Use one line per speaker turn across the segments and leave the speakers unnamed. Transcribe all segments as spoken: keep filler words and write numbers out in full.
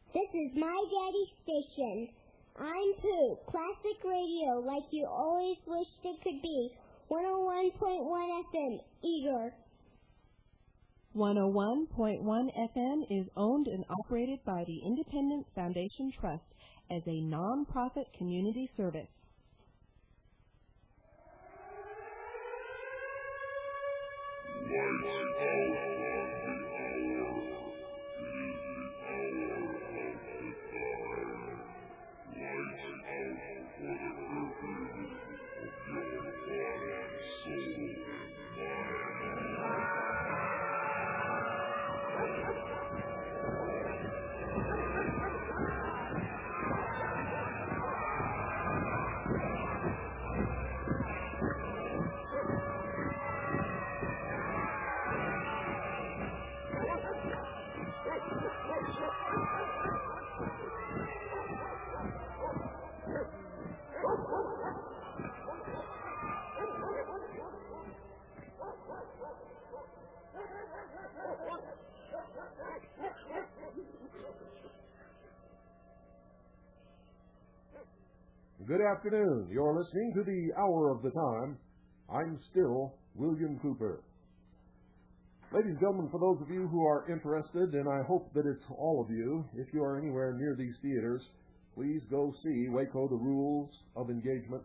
This is my daddy's station. I'm Pooh, classic radio like you always wished it could be. one oh one point one F M, Eager.
one oh one point one F M is owned and operated by the Independence Foundation Trust as a non-profit community service.
Good afternoon. You're listening to the Hour of the Time. I'm still William Cooper. Ladies and gentlemen, for those of you who are interested, and I hope that it's all of you, if you are anywhere near these theaters, please go see Waco, The Rules of Engagement.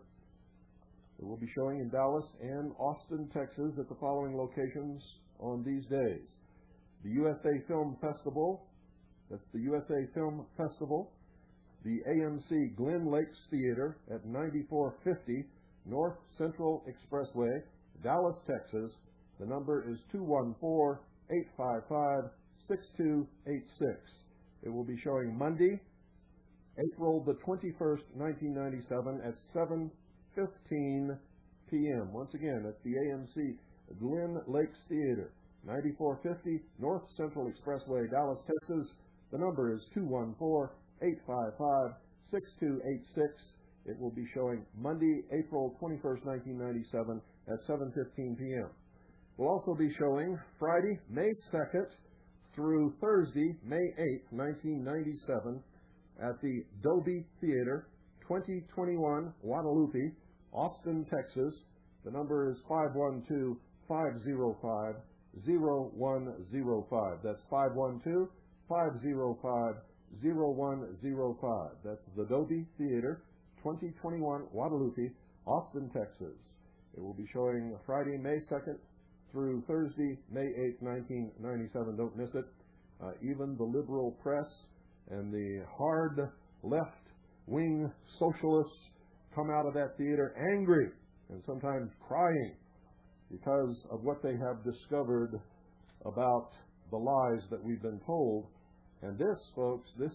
It will be showing in Dallas and Austin, Texas at the following locations on these days. The U S A Film Festival, that's the U S A Film Festival, the A M C Glen Lakes Theater at ninety-four fifty North Central Expressway, Dallas, Texas. The number is two one four, eight five five, six two eight six. It will be showing Monday, April the twenty-first, nineteen ninety-seven at seven fifteen p.m. Once again, at the A M C Glen Lakes Theater, ninety-four fifty North Central Expressway, Dallas, Texas. The number is two one four, eight five five, six two eight six. It will be showing Monday, April twenty-first, nineteen ninety-seven at seven fifteen p.m. We'll also be showing Friday, May second through Thursday, May eighth, nineteen ninety-seven at the Dolby Theater, twenty twenty-one Guadalupe, Austin, Texas. The number is five one two, five oh five, oh one oh five. That's five one two, five oh five, oh one oh five. That's the Dolby Theater, twenty twenty-one Guadalupe, Austin, Texas. It will be showing Friday, May second through Thursday, May eighth, nineteen ninety-seven. Don't miss it. Uh, even the liberal press and the hard left-wing socialists come out of that theater angry and sometimes crying because of what they have discovered about the lies that we've been told. And this, folks, this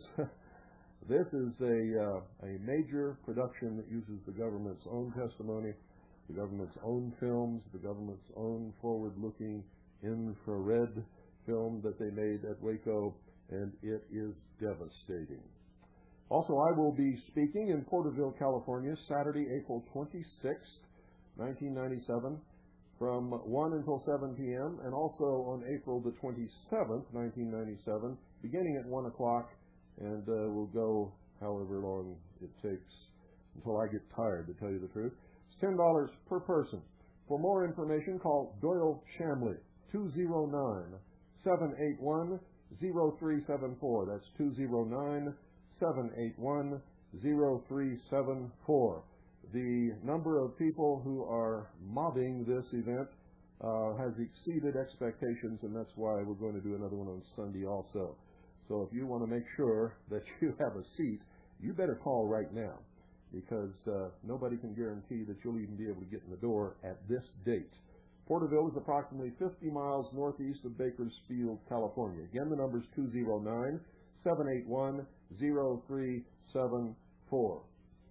this is a uh, a major production that uses the government's own testimony, the government's own films, the government's own forward-looking infrared film that they made at Waco, and it is devastating. Also, I will be speaking in Porterville, California, Saturday, April twenty-sixth, nineteen ninety-seven, from one until seven p.m., and also on April the twenty-seventh, nineteen ninety-seven, beginning at one o'clock, and uh, we'll go however long it takes until I get tired, to tell you the truth. It's ten dollars per person. For more information, call Doyle Shamley, two oh nine, seven eight one, oh three seven four. That's two oh nine, seven eight one, oh three seven four. The number of people who are mobbing this event uh, has exceeded expectations, and that's why we're going to do another one on Sunday also. So if you want to make sure that you have a seat, you better call right now, because uh, nobody can guarantee that you'll even be able to get in the door at this date. Porterville is approximately fifty miles northeast of Bakersfield, California. Again, the number is two oh nine, seven eight one, oh three seven four.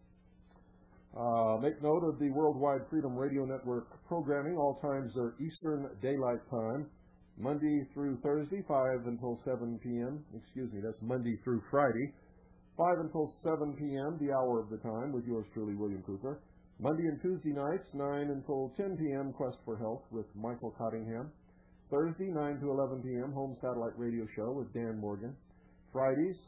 Uh, make note of the Worldwide Freedom Radio Network programming. All times are Eastern Daylight Time, Monday through Thursday, five until seven p.m. Excuse me, that's Monday through Friday, five until seven p.m., the Hour of the Time, with yours truly, William Cooper. Monday and Tuesday nights, nine until ten p.m., Quest for Health with Michael Cottingham. Thursday, nine to eleven p.m., Home Satellite Radio Show with Dan Morgan. Fridays,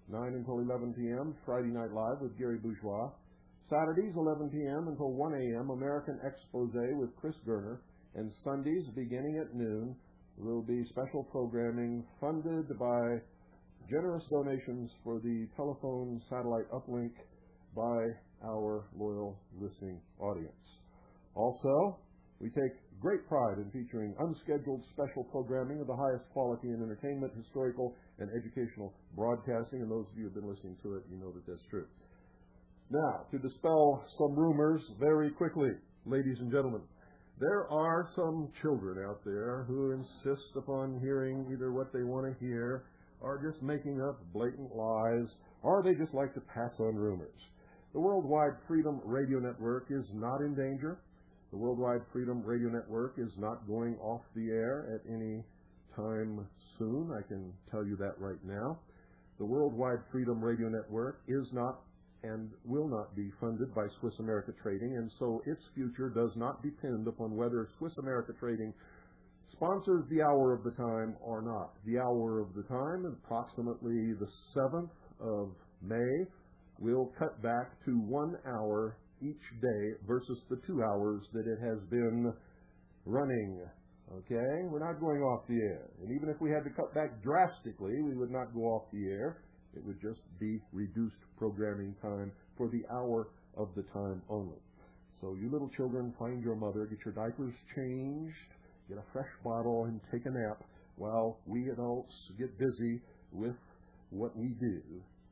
nine until eleven p.m., Friday Night Live with Gary Bourgeois. Saturdays, eleven p.m. until one a.m., American Expose with Chris Gerner. And Sundays, beginning at noon, will be special programming funded by generous donations for the telephone satellite uplink by our loyal listening audience. Also, we take great pride in featuring unscheduled special programming of the highest quality in entertainment, historical, and educational broadcasting. And those of you who have been listening to it, you know that that's true. Now, to dispel some rumors very quickly, ladies and gentlemen, there are some children out there who insist upon hearing either what they want to hear or just making up blatant lies, or they just like to pass on rumors. The Worldwide Freedom Radio Network is not in danger. The Worldwide Freedom Radio Network is not going off the air at any time soon. I can tell you that right now. The Worldwide Freedom Radio Network is not and will not be funded by Swiss America Trading, and so its future does not depend upon whether Swiss America Trading sponsors the Hour of the Time or not. The Hour of the Time, approximately the seventh of May, will cut back to one hour each day versus the two hours that it has been running. Okay? We're not going off the air. And even if we had to cut back drastically, we would not go off the air. It would just be reduced programming time for the hour of the time only. So you little children, find your mother, get your diapers changed, get a fresh bottle, and take a nap while we adults get busy with what we do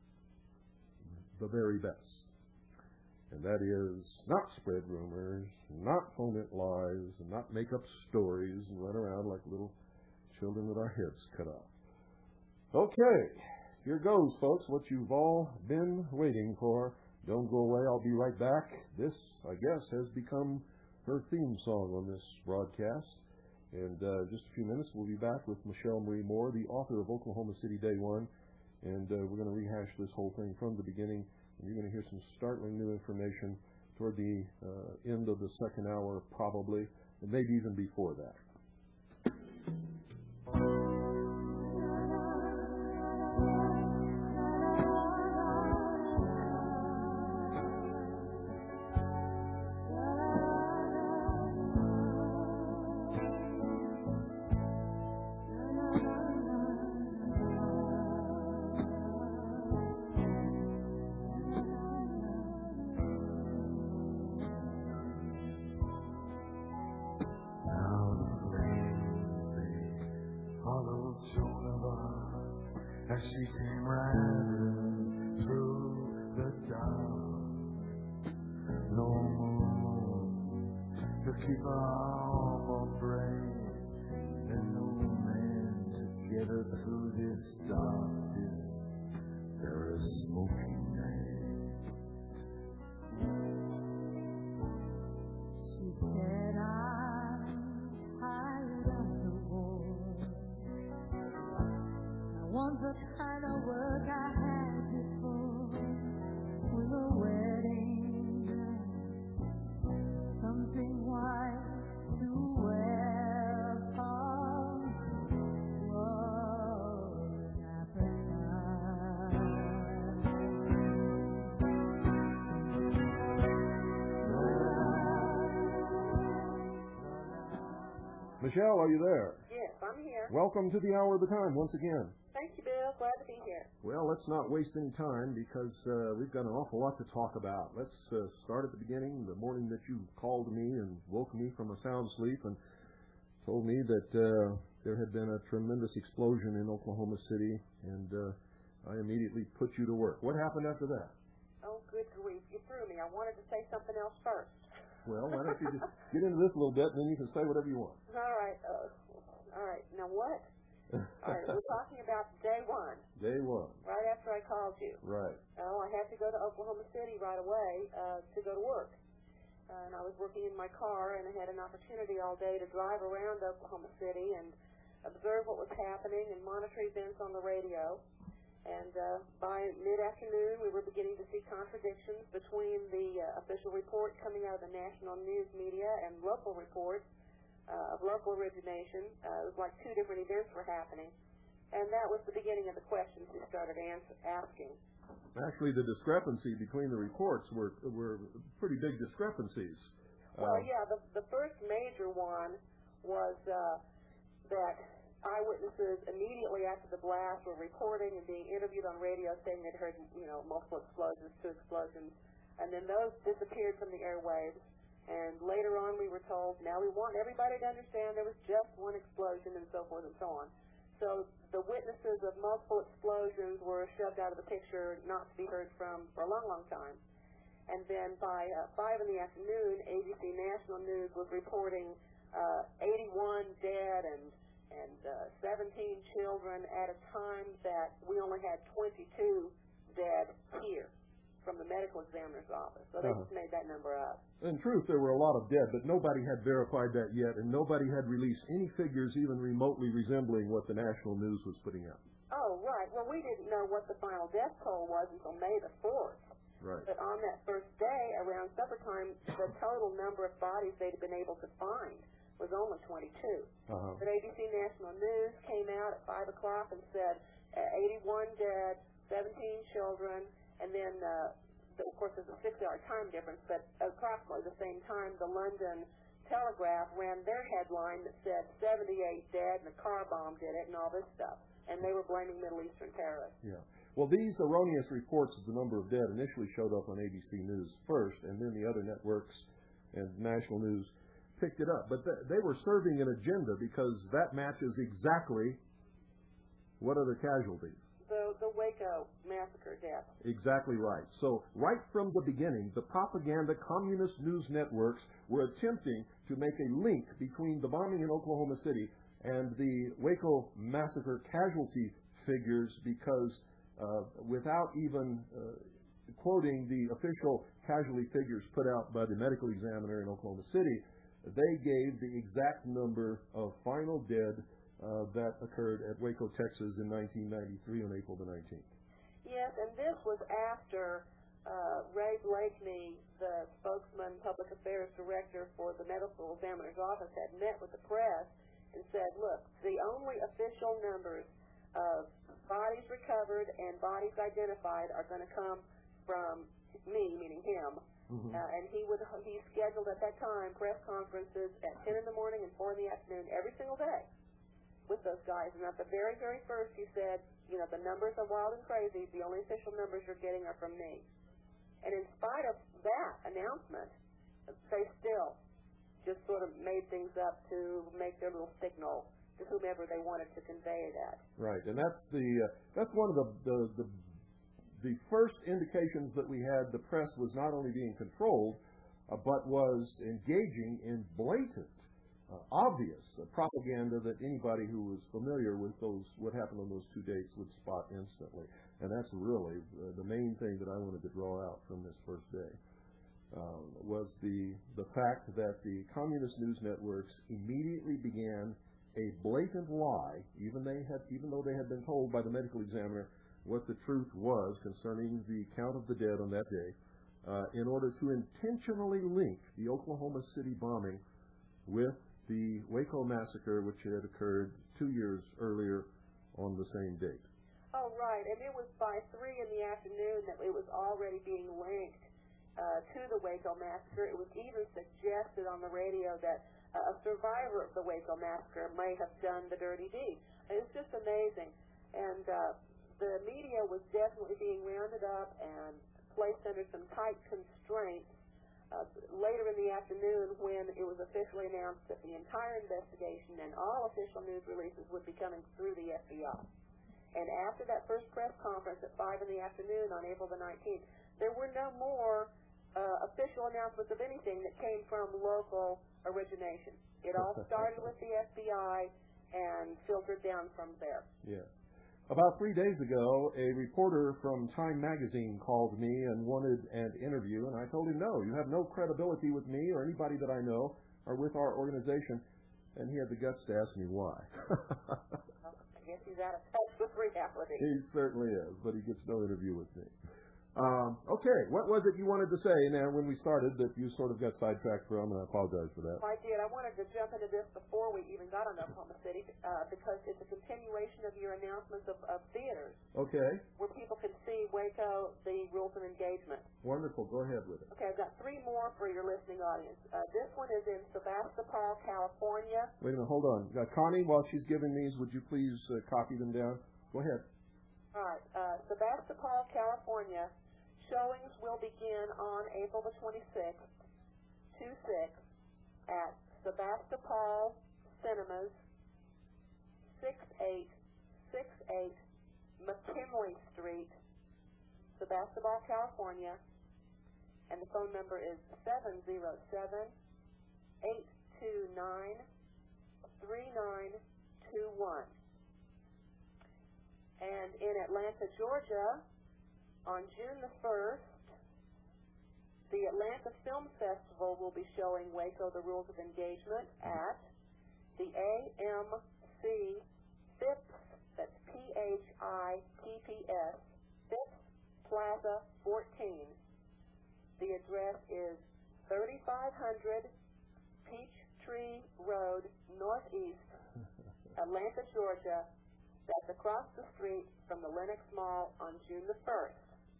the very best. And that is not spread rumors, not phone it lies, and not make up stories and run around like little children with our heads cut off. Okay. Here goes, folks, what you've all been waiting for. Don't go away. I'll be right back. This, I guess, has become her theme song on this broadcast. And uh, just a few minutes, we'll be back with Michelle Marie Moore, the author of Oklahoma City Day One. And uh, we're going to rehash this whole thing from the beginning. And you're going to hear some startling new information toward the uh, end of the second hour, probably, and maybe even before that.
As she came riding through the dark, no moon to keep her arm afraid, and no man to get her through this dark, this very smoky night. She said, I'm tired of the war. Want the kind of work I had before, with a wedding dress, something white to wear upon what happened.
Michelle, are you there?
Yes, I'm here.
Welcome to the Hour of the Time once again.
Thank you, Bill. Glad to be here.
Well, let's not waste any time because uh, we've got an awful lot to talk about. Let's uh, start at the beginning, the morning that you called me and woke me from a sound sleep and told me that uh, there had been a tremendous explosion in Oklahoma City, and uh, I immediately put you to work. What happened after that?
Oh, good grief. You threw me. I wanted to say something else first.
Well, why don't you just get into this a little bit, and then you can say whatever you want.
All right. Uh, all right. Now what? All right, we're talking about day one.
Day one.
Right after I called you.
Right.
Oh, I had to go to Oklahoma City right away uh, to go to work. Uh, and I was working in my car, and I had an opportunity all day to drive around Oklahoma City and observe what was happening and monitor events on the radio. And uh, by mid-afternoon, we were beginning to see contradictions between the uh, official report coming out of the national news media and local reports uh, of local origination. Uh, it was like two different events were happening. And that was the beginning of the questions we started ans- asking.
Actually, the discrepancy between the reports were were pretty big discrepancies.
Well,
uh,
yeah, the, the first major one was uh, that eyewitnesses immediately after the blast were reporting and being interviewed on radio saying they'd heard, you know, multiple explosions, two explosions, and then those disappeared from the airwaves. And later on we were told, now we want everybody to understand there was just one explosion and so forth and so on. So the witnesses of multiple explosions were shoved out of the picture, not to be heard from for a long, long time. And then by uh, five in the afternoon, A B C National News was reporting uh, eighty-one dead and and uh, seventeen children at a time that we only had twenty-two dead here from the medical examiner's office. So they
Uh-huh.
just made that number up.
In truth, there were a lot of dead, but nobody had verified that yet, and nobody had released any figures even remotely resembling what the national news was putting out.
Oh, right. Well, we didn't know what the final death toll was until May the fourth.
Right.
But on that first day, around supper time, the total number of bodies they'd been able to find was only twenty-two.
Uh-huh.
But A B C National News came out at five o'clock and said uh, eighty-one dead, seventeen children, and then, uh, the, of course, there's a six-hour time difference, but approximately the same time, the London Telegraph ran their headline that said seventy-eight dead and a car bomb did it and all this stuff. And they were blaming Middle Eastern terrorists.
Yeah. Well, these erroneous reports of the number of dead initially showed up on A B C News first, and then the other networks and national news picked it up. But th- they were serving an agenda because that matches exactly what other casualties.
The, the Waco massacre deaths.
Exactly right. So right from the beginning, the propaganda communist news networks were attempting to make a link between the bombing in Oklahoma City and the Waco massacre casualty figures because uh, without even uh, quoting the official casualty figures put out by the medical examiner in Oklahoma City, they gave the exact number of final dead uh, that occurred at Waco, Texas in nineteen ninety-three on April the nineteenth.
Yes, and this was after uh, Ray Blakeney, the spokesman, public affairs director for the medical examiner's office, had met with the press and said, look, the only official numbers of bodies recovered and bodies identified are going to come from me, meaning him.
Mm-hmm.
Uh, and he would he scheduled at that time press conferences at ten in the morning and four in the afternoon every single day with those guys. And at the very, very first he said, you know, the numbers are wild and crazy. The only official numbers you're getting are from me. And in spite of that announcement, they still just sort of made things up to make their little signal to whomever they wanted to convey that.
Right, and that's the uh, that's one of the, the the the first indications that we had the press was not only being controlled, uh, but was engaging in blatant, uh, obvious uh, propaganda that anybody who was familiar with those what happened on those two dates would spot instantly. And that's really uh, the main thing that I wanted to draw out from this first day. Uh, was the the fact that the communist news networks immediately began a blatant lie, even they had even though they had been told by the medical examiner what the truth was concerning the count of the dead on that day, uh, in order to intentionally link the Oklahoma City bombing with the Waco massacre, which had occurred two years earlier on the same date.
Oh, right, and it was by three in the afternoon that it was already being linked Uh, to the Waco massacre. It was even suggested on the radio that uh, a survivor of the Waco massacre may have done the dirty deed. It was just amazing. And uh, the media was definitely being rounded up and placed under some tight constraints uh, later in the afternoon when it was officially announced that the entire investigation and all official news releases would be coming through the F B I. And after that first press conference at five in the afternoon on April the nineteenth, there were no more Uh, official announcements of anything that came from local origination. It all started with the F B I and filtered down from there.
Yes. About three days ago, a reporter from Time Magazine called me and wanted an interview, and I told him, no, you have no credibility with me or anybody that I know or with our organization, and he had the guts to ask me why.
Well, I guess he's out of touch with reality.
He certainly is, but he gets no interview with me. Um, okay, what was it you wanted to say now when we started that you sort of got sidetracked from, and I apologize for that.
I did. I wanted to jump into this before we even got on Oklahoma City uh, because it's a continuation of your announcements of, of theaters.
Okay.
Where people can see Waco, the rules of engagement.
Wonderful. Go ahead with it.
Okay, I've got three more for your listening audience. Uh, this one is in Sebastopol, California.
Wait a minute. Hold on. Uh, Connie, while she's giving these, would you please uh, copy them down? Go ahead.
All right. Uh, Sebastopol, California. Showings will begin on April the twenty-sixth, two six, at Sebastopol Cinemas, six eight six eight McKinley Street, Sebastopol, California, and the phone number is seven zero seven, eight two nine, three nine two one. And in Atlanta, Georgia, on June the first, the Atlanta Film Festival will be showing Waco, the Rules of Engagement at the A M C Phipps, that's P H I P P S, Phipps Plaza fourteen. The address is thirty-five hundred Peachtree Road, Northeast, Atlanta, Georgia. That's across the street from the Lenox Mall on June the first.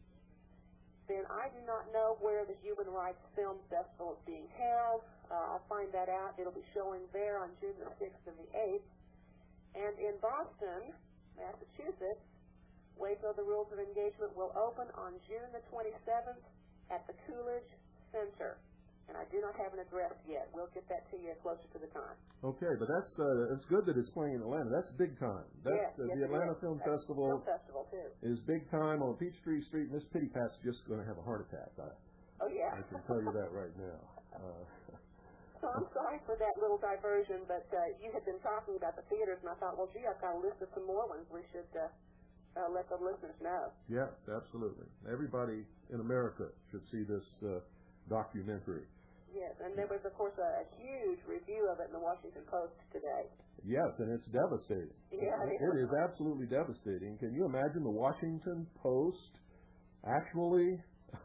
Then I do not know where the Human Rights Film Festival is being held. Uh, I'll find that out. It'll be showing there on June the sixth and the eighth. And in Boston, Massachusetts, Waco, the Rules of Engagement will open on June the twenty-seventh at the Coolidge Center. And I do not have an address yet. We'll get that to you closer to the time.
Okay, but that's uh, it's good that it's playing in Atlanta. That's big time. That's,
yes,
uh,
yes,
the Atlanta Film
that's
Festival,
Film Festival too.
is big time on Peachtree Street. Miss Pitty Pat's just going to have a heart attack. I,
oh, yeah.
I can tell you that right now. Uh,
so I'm sorry for that little diversion, but uh, you had been talking about the theaters, and I thought, well, gee, I've got a list of some more ones we should uh, uh, let the listeners know.
Yes, absolutely. Everybody in America should see this uh, documentary.
Yes, and there was, of course, a, a huge review of it in the Washington Post today.
Yes, and it's devastating.
Yeah,
it,
it
it is absolutely devastating. Can you imagine the Washington Post actually?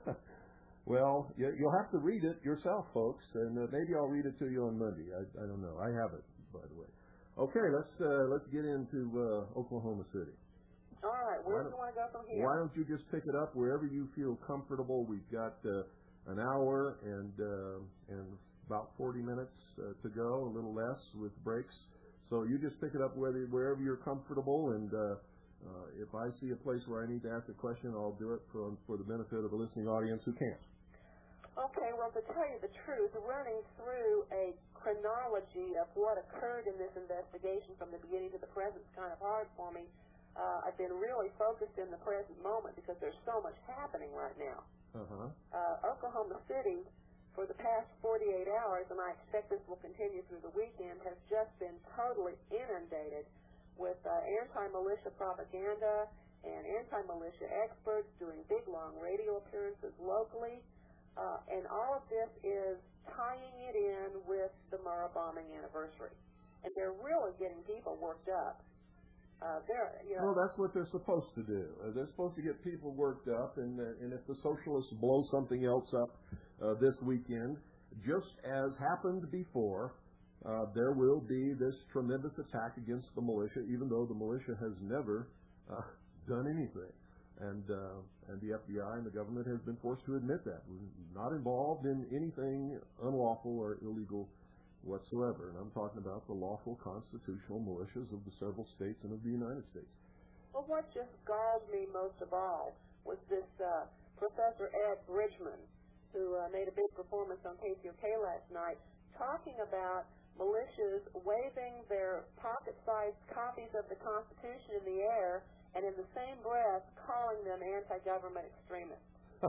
Well, you, you'll have to read it yourself, folks, and uh, maybe I'll read it to you on Monday. I, I don't know. I have it, by the way. Okay, let's uh, let's get into uh, Oklahoma City.
All right, where do you want to go from here?
Why don't you just pick it up wherever you feel comfortable? We've got Uh, an hour and uh, and about forty minutes uh, to go, a little less with breaks. So you just pick it up whether, wherever you're comfortable, and uh, uh, if I see a place where I need to ask a question, I'll do it for, for the benefit of the listening audience who can't.
Okay, well, to tell you the truth, running through a chronology of what occurred in this investigation from the beginning to the present is kind of hard for me. Uh, I've been really focused in the present moment because there's so much happening right now.
Uh-huh.
Uh, Oklahoma City, for the past forty-eight hours, and I expect this will continue through the weekend, has just been totally inundated with uh, anti-militia propaganda and anti-militia experts doing big, long radio appearances locally. Uh, and all of this is tying it in with the Murrah bombing anniversary. And they're really getting people worked up. Uh, they're, you know,
well, that's what they're supposed to do. Uh, they're supposed to get people worked up, and uh, and if the socialists blow something else up uh, this weekend, just as happened before, uh, there will be this tremendous attack against the militia, even though the militia has never uh, done anything. And uh, and the F B I and the government has been forced to admit that. We're not involved in anything unlawful or illegal whatsoever. And I'm talking about the lawful constitutional militias of the several states and of the United States.
Well, what just galled me most of all was this uh, Professor Ed Bridgman, who uh, made a big performance on K T O K last night, talking about militias waving their pocket-sized copies of the Constitution in the air and in the same breath calling them anti-government extremists.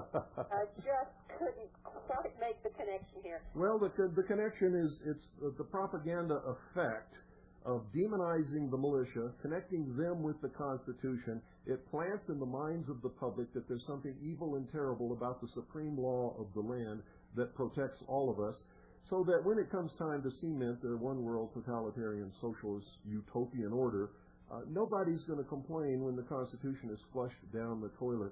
I just couldn't quite make the connection here.
Well, the the connection is it's the propaganda effect of demonizing the militia, connecting them with the Constitution. It plants in the minds of the public that there's something evil and terrible about the supreme law of the land that protects all of us, so that when it comes time to cement their one-world totalitarian socialist utopian order, uh, nobody's going to complain when the Constitution is flushed down the toilet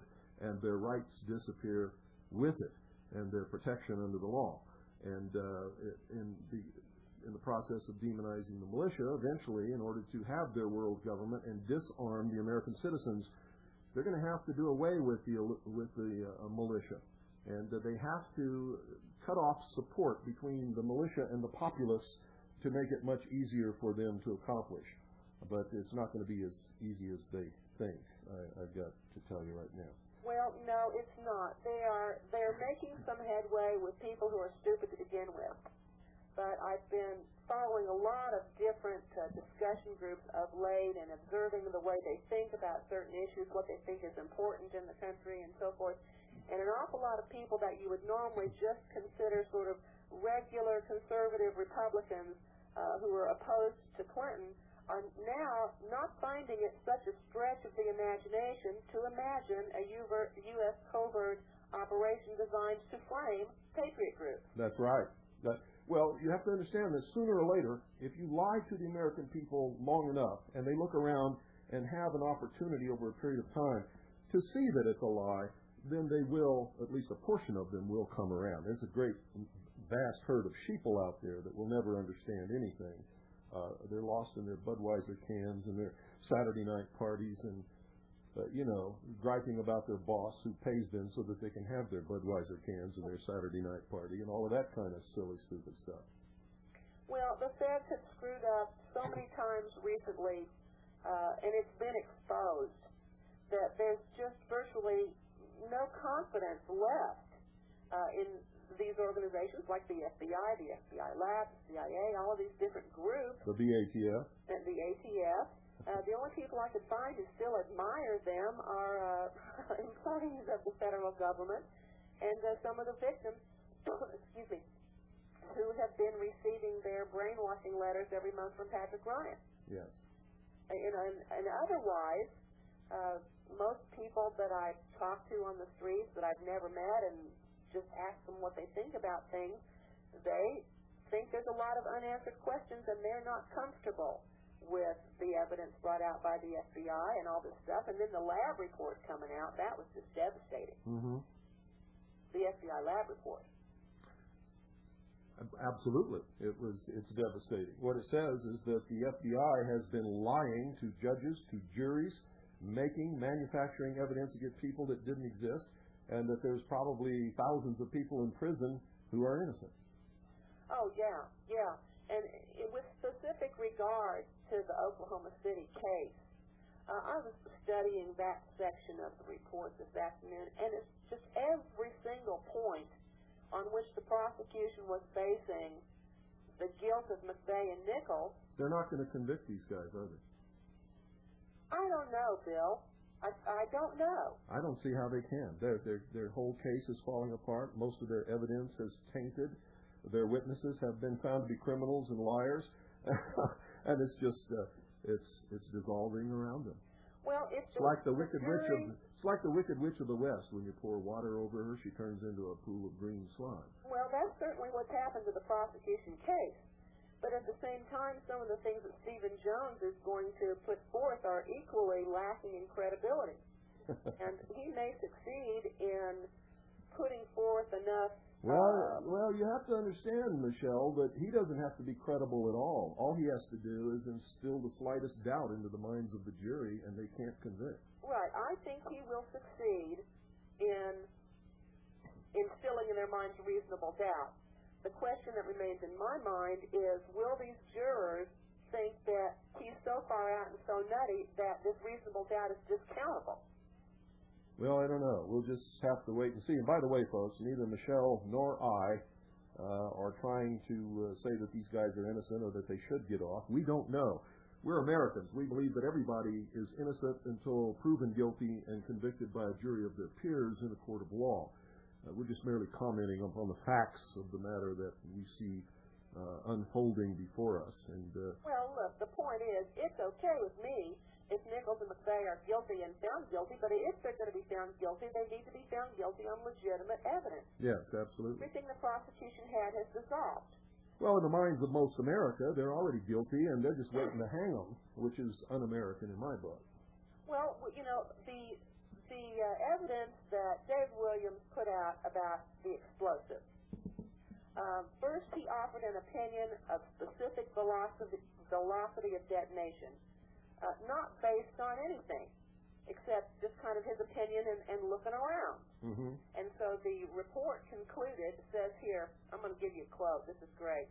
and their rights disappear with it, and their protection under the law. And uh, in the in the process of demonizing the militia, eventually, in order to have their world government and disarm the American citizens, they're going to have to do away with the with the uh, militia, and uh, they have to cut off support between the militia and the populace to make it much easier for them to accomplish. But it's not going to be as easy as they think. I, I've got to tell you right now.
Well, no, it's not. They are they're making some headway with people who are stupid to begin with. But I've been following a lot of different uh, discussion groups of late and observing the way they think about certain issues, what they think is important in the country, and so forth. And an awful lot of people that you would normally just consider sort of regular conservative Republicans uh, who are opposed to Clinton are now not finding it such a stretch of the imagination to imagine a U S covert operation designed to flame patriot groups.
That's right. That, well, you have to understand that sooner or later, if you lie to the American people long enough and they look around and have an opportunity over a period of time to see that it's a lie, then they will, at least a portion of them will come around. There's a great vast herd of sheeple out there that will never understand anything. Uh, they're lost in their Budweiser cans and their Saturday night parties and, uh, you know, griping about their boss who pays them so that they can have their Budweiser cans and their Saturday night party and all of that kind of silly, stupid stuff.
Well, the feds have screwed up so many times recently, uh, and it's been exposed that there's just virtually no confidence left uh, in these organizations like the F B I, the F B I Lab, the C I A, all of these different groups.
The B A T F.
And the A T F. Uh, the only people I could find who still admire them are uh, employees of the federal government and uh, some of the victims, excuse me, who have been receiving their brainwashing letters every month from Patrick Ryan.
Yes.
And, and, and otherwise, uh, most people that I've talked to on the streets that I've never met and just ask them what they think about things, they think there's a lot of unanswered questions and they're not comfortable with the evidence brought out by the F B I and all this stuff. And then the lab report coming out, that was just devastating.
Mm-hmm.
The F B I lab report.
Absolutely. It was, it's devastating. What it says is that the F B I has been lying to judges, to juries, making, manufacturing evidence against people that didn't exist, and that there's probably thousands of people in prison who are innocent.
Oh, yeah, yeah. And it, with specific regard to the Oklahoma City case, uh, I was studying that section of the report this afternoon, and it's just every single point on which the prosecution was basing the guilt of McVeigh and Nichols.
They're not going to convict these guys, are they?
I don't know, Bill. I, I don't know.
I don't see how they can. Their, their, their whole case is falling apart. Most of their evidence is tainted. Their witnesses have been found to be criminals and liars, and it's just uh, it's it's dissolving around them.
Well, it's,
it's like the wicked
jury,
witch of it's like the wicked witch of the West. When you pour water over her, she turns into a pool of green slime.
Well, that's certainly what's happened to the prosecution case. But at the same time, some of the things that Stephen Jones is going to put forth are equally lacking in credibility. And he may succeed in putting forth enough.
Well,
uh,
well, you have to understand, Michelle, that he doesn't have to be credible at all. All he has to do is instill the slightest doubt into the minds of the jury, and they can't convict.
Right. I think he will succeed in instilling in their minds reasonable doubt. The question that remains in my mind is, will these jurors think that he's so far out and so nutty that this reasonable doubt is discountable?
Well, I don't know. We'll just have to wait and see. And by the way, folks, neither Michelle nor I uh, are trying to uh, say that these guys are innocent or that they should get off. We don't know. We're Americans. We believe that everybody is innocent until proven guilty and convicted by a jury of their peers in a court of law. Uh, we're just merely commenting upon the facts of the matter that we see uh, unfolding before us. And uh,
well, look, the point is, it's okay with me if Nichols and McVeigh are guilty and found guilty, but if they're going to be found guilty, they need to be found guilty on legitimate evidence.
Yes, absolutely.
Everything the prosecution had has dissolved.
Well, in the minds of most America, they're already guilty, and they're just waiting to hang them, which is un-American in my book.
Well, you know, the the uh, evidence that Dave Williams put out about the explosive. Um, first, he offered an opinion of specific velocity, velocity of detonation, uh, not based on anything, except just kind of his opinion and, and looking around.
Mm-hmm.
And so the report concluded, says here, I'm going to give you a quote, this is great.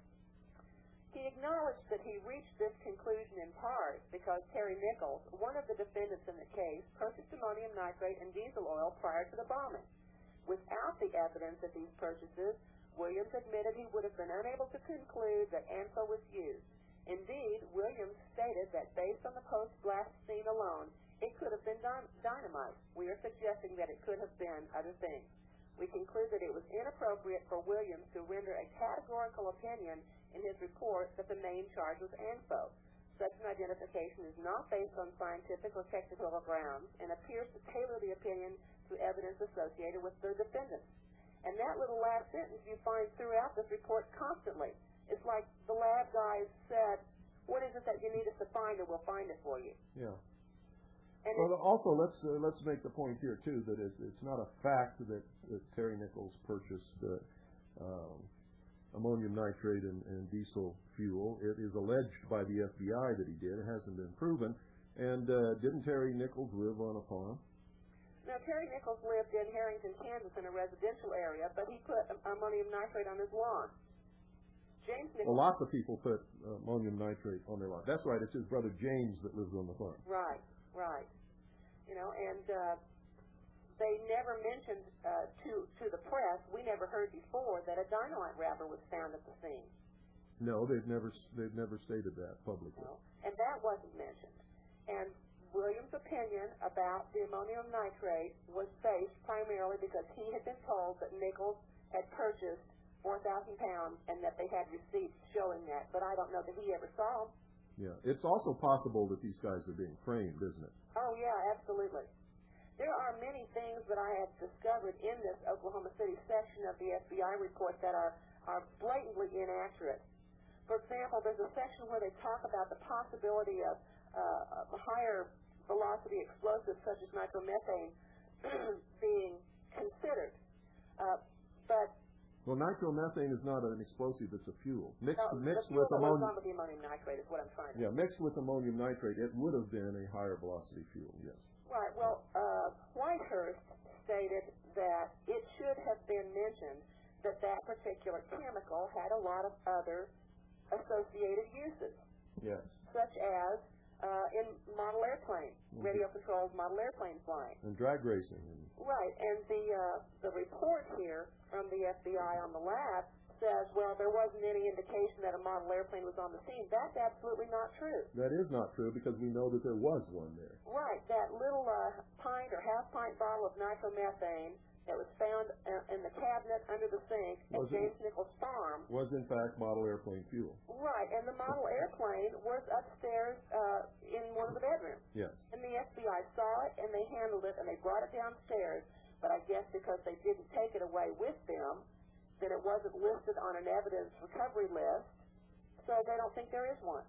He acknowledged that he reached this conclusion in part because Terry Nichols, one of the defendants in the case, purchased ammonium nitrate and diesel oil prior to the bombing. Without the evidence of these purchases, Williams admitted he would have been unable to conclude that A N F O was used. Indeed, Williams stated that based on the post-blast scene alone, it could have been dy- dynamite. We are suggesting that it could have been other things. We conclude that it was inappropriate for Williams to render a categorical opinion in his report that the main charge was A N F O. Such an identification is not based on scientific or technical grounds and appears to tailor the opinion to evidence associated with the defendants. And that little last sentence you find throughout this report constantly. It's like the lab guys said, what is it that you need us to find, and we'll find it for you.
Yeah.
And
well, also, let's uh, let's make the point here, too, that it, it's not a fact that, that Terry Nichols purchased uh, um, ammonium nitrate and, and diesel fuel. It is alleged by the F B I that he did. It hasn't been proven. And uh, didn't Terry Nichols live on a farm?
Now, Terry Nichols lived in Harrington, Kansas, in a residential area, but he put ammonium nitrate on his lawn. James Nichols...
Well, lots of people put uh, ammonium nitrate on their lawn. That's right. It's his brother James that lives on the farm.
Right, right. You know, and uh, they never mentioned uh, to to the press, we never heard before, that a dynamite wrapper was found at the scene.
No, they've never they've never stated that publicly.
No, and that wasn't mentioned. And Williams' opinion about the ammonium nitrate was based primarily because he had been told that Nichols had purchased four thousand pounds and that they had receipts showing that, but I don't know that he ever saw them.
Yeah, it's also possible that these guys are being framed, isn't it?
Oh, yeah, absolutely. There are many things that I have discovered in this Oklahoma City section of the F B I report that are, are blatantly inaccurate. For example, there's a section where they talk about the possibility of uh, of higher velocity explosives such as nitromethane being considered. Uh, but
Well, nitromethane is not an explosive; it's a fuel. Mixed,
no,
mixed
the
with
fuel that
ammonium.
goes on with the ammonium nitrate is what I'm trying to say.
Yeah, mixed with ammonium nitrate, it would have been a higher velocity fuel. Yes.
Right. Well, uh, Whitehurst stated that it should have been mentioned that that particular chemical had a lot of other associated uses,
Yes.
such as uh, in model airplanes,
Mm-hmm.
radio-controlled model airplane flying.
And drag racing. And
Right, and the uh, the report here from the F B I on the lab says, well, there wasn't any indication that a model airplane was on the scene. That's absolutely not true.
that is not true because we know that there was one there.
Right, that little uh, pint or half-pint bottle of nitromethane that was found uh, in the cabinet under the sink
Was
at
it-
James Nichols' farm.
Was in fact model airplane fuel.
Right, and the model airplane was upstairs uh, in one of the bedrooms.
Yes.
And the F B I saw it, and they handled it, and they brought it downstairs. But I guess because they didn't take it away with them, that it wasn't listed on an evidence recovery list, so they don't think there is one.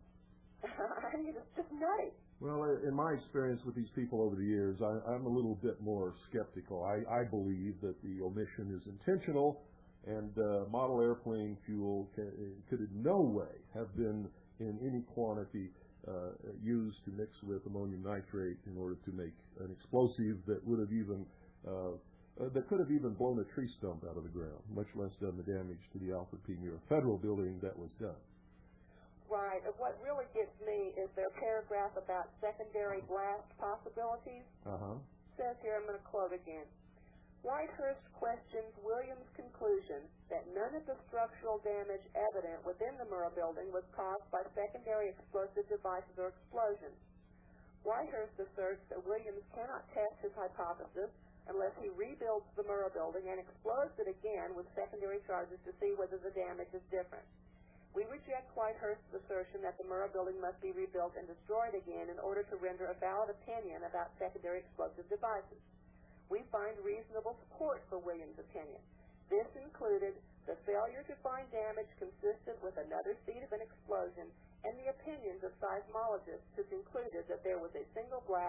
I mean, it's just nutty.
Well, in my experience with these people over the years, I, I'm a little bit more skeptical. I, I believe that the omission is intentional, and uh, model airplane fuel can, could in no way have been in any quantity uh, used to mix with ammonium nitrate in order to make an explosive that would have even uh, uh, that could have even blown a tree stump out of the ground, much less done the damage to the Alfred P. Muir Federal Building that was done.
Right. And what really gets me is their paragraph about secondary blast possibilities.
Uh-huh.
Says here, I'm going to quote again. Whitehurst questions Williams' conclusion that none of the structural damage evident within the Murrah building was caused by secondary explosive devices or explosions. Whitehurst asserts that Williams cannot test his hypothesis unless he rebuilds the Murrah building and explodes it again with secondary charges to see whether the damage is different. We reject Whitehurst's assertion that the Murrah building must be rebuilt and destroyed again in order to render a valid opinion about secondary explosive devices. We find reasonable support for Williams' opinion. This included the failure to find damage consistent with another seed of an explosion and the opinions of seismologists who concluded that there was a single blast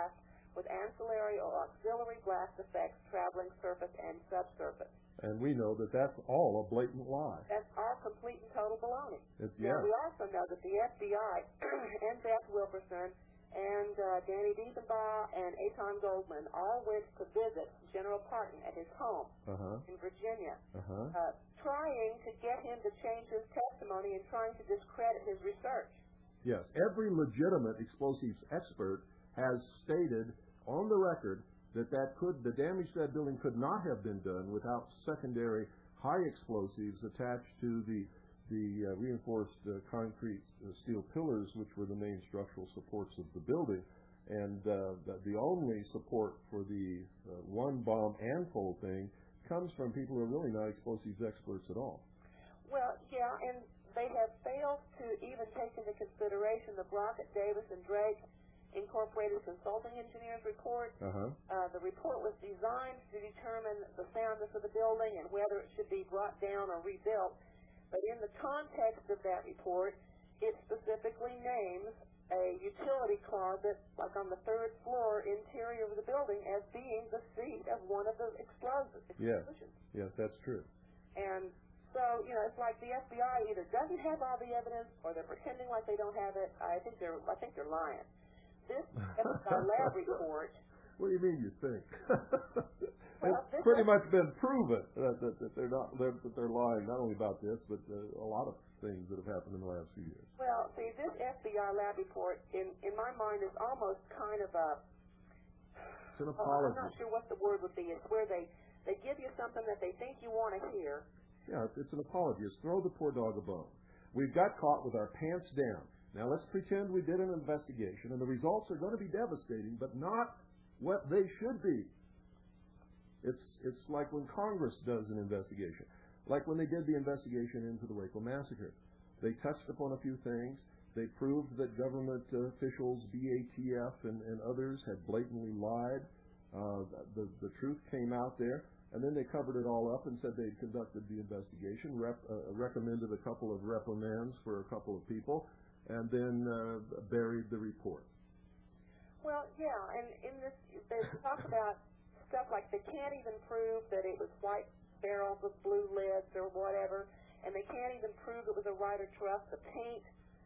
with ancillary or auxiliary blast effects traveling surface and subsurface.
And we know that that's all a blatant lie.
That's all complete and total baloney.
It's,
Now,
yeah.
we also know that the F B I and Beth Wilkerson and uh, Danny Diebenbaugh and Eitan Goldman all went to visit General Parton at his home
Uh-huh.
in Virginia,
Uh-huh.
uh, trying to get him to change his testimony and trying to discredit his research.
Yes. Every legitimate explosives expert has stated on the record that that could, the damage to that building could not have been done without secondary high explosives attached to the the uh, reinforced uh, concrete uh, steel pillars, which were the main structural supports of the building. And uh, the, the only support for the uh, one bomb and fold thing comes from people who are really not explosives experts at all.
Well, yeah, and they have failed to even take into consideration the Brockett, Davis, and Drake Incorporated Consulting Engineers report.
Uh-huh.
Uh, the report was designed to determine the soundness of the building and whether it should be brought down or rebuilt. But in the context of that report, it specifically names a utility closet, like on the third floor interior of the building, as being the seat of one of the explosives.
Yes, yes, that's true.
And so, you know, it's like the F B I either doesn't have all the evidence or they're pretending like they don't have it. I think they're, I think they're lying. This F B I lab report.
What do you mean you think?
Well,
it's pretty much been proven that, that, that they're not that they're lying not only about this, but uh, a lot of things that have happened in the last few years.
Well, see, this F B I lab report, in in my mind, is almost kind of a.
It's an
Oh,
apology.
I'm not sure what the word would be. It's where they they give you something that they think you want to hear.
Yeah, it's, it's an apology. It's throw the poor dog a bone. We've got caught with our pants down. Now let's pretend we did an investigation, and the results are going to be devastating, but not what they should be. It's it's like when Congress does an investigation, like when they did the investigation into the Waco massacre. They touched upon a few things. They proved that government uh, officials, B A T F and, and others, had blatantly lied. Uh, the the truth came out there, and then they covered it all up and said they'd conducted the investigation, rep, uh, recommended a couple of reprimands for a couple of people, and then uh, buried the report.
Well, yeah, and in this, they talk about stuff like they can't even prove that it was white barrels with blue lids or whatever, and they can't even prove it was a Ryder truck. The paint,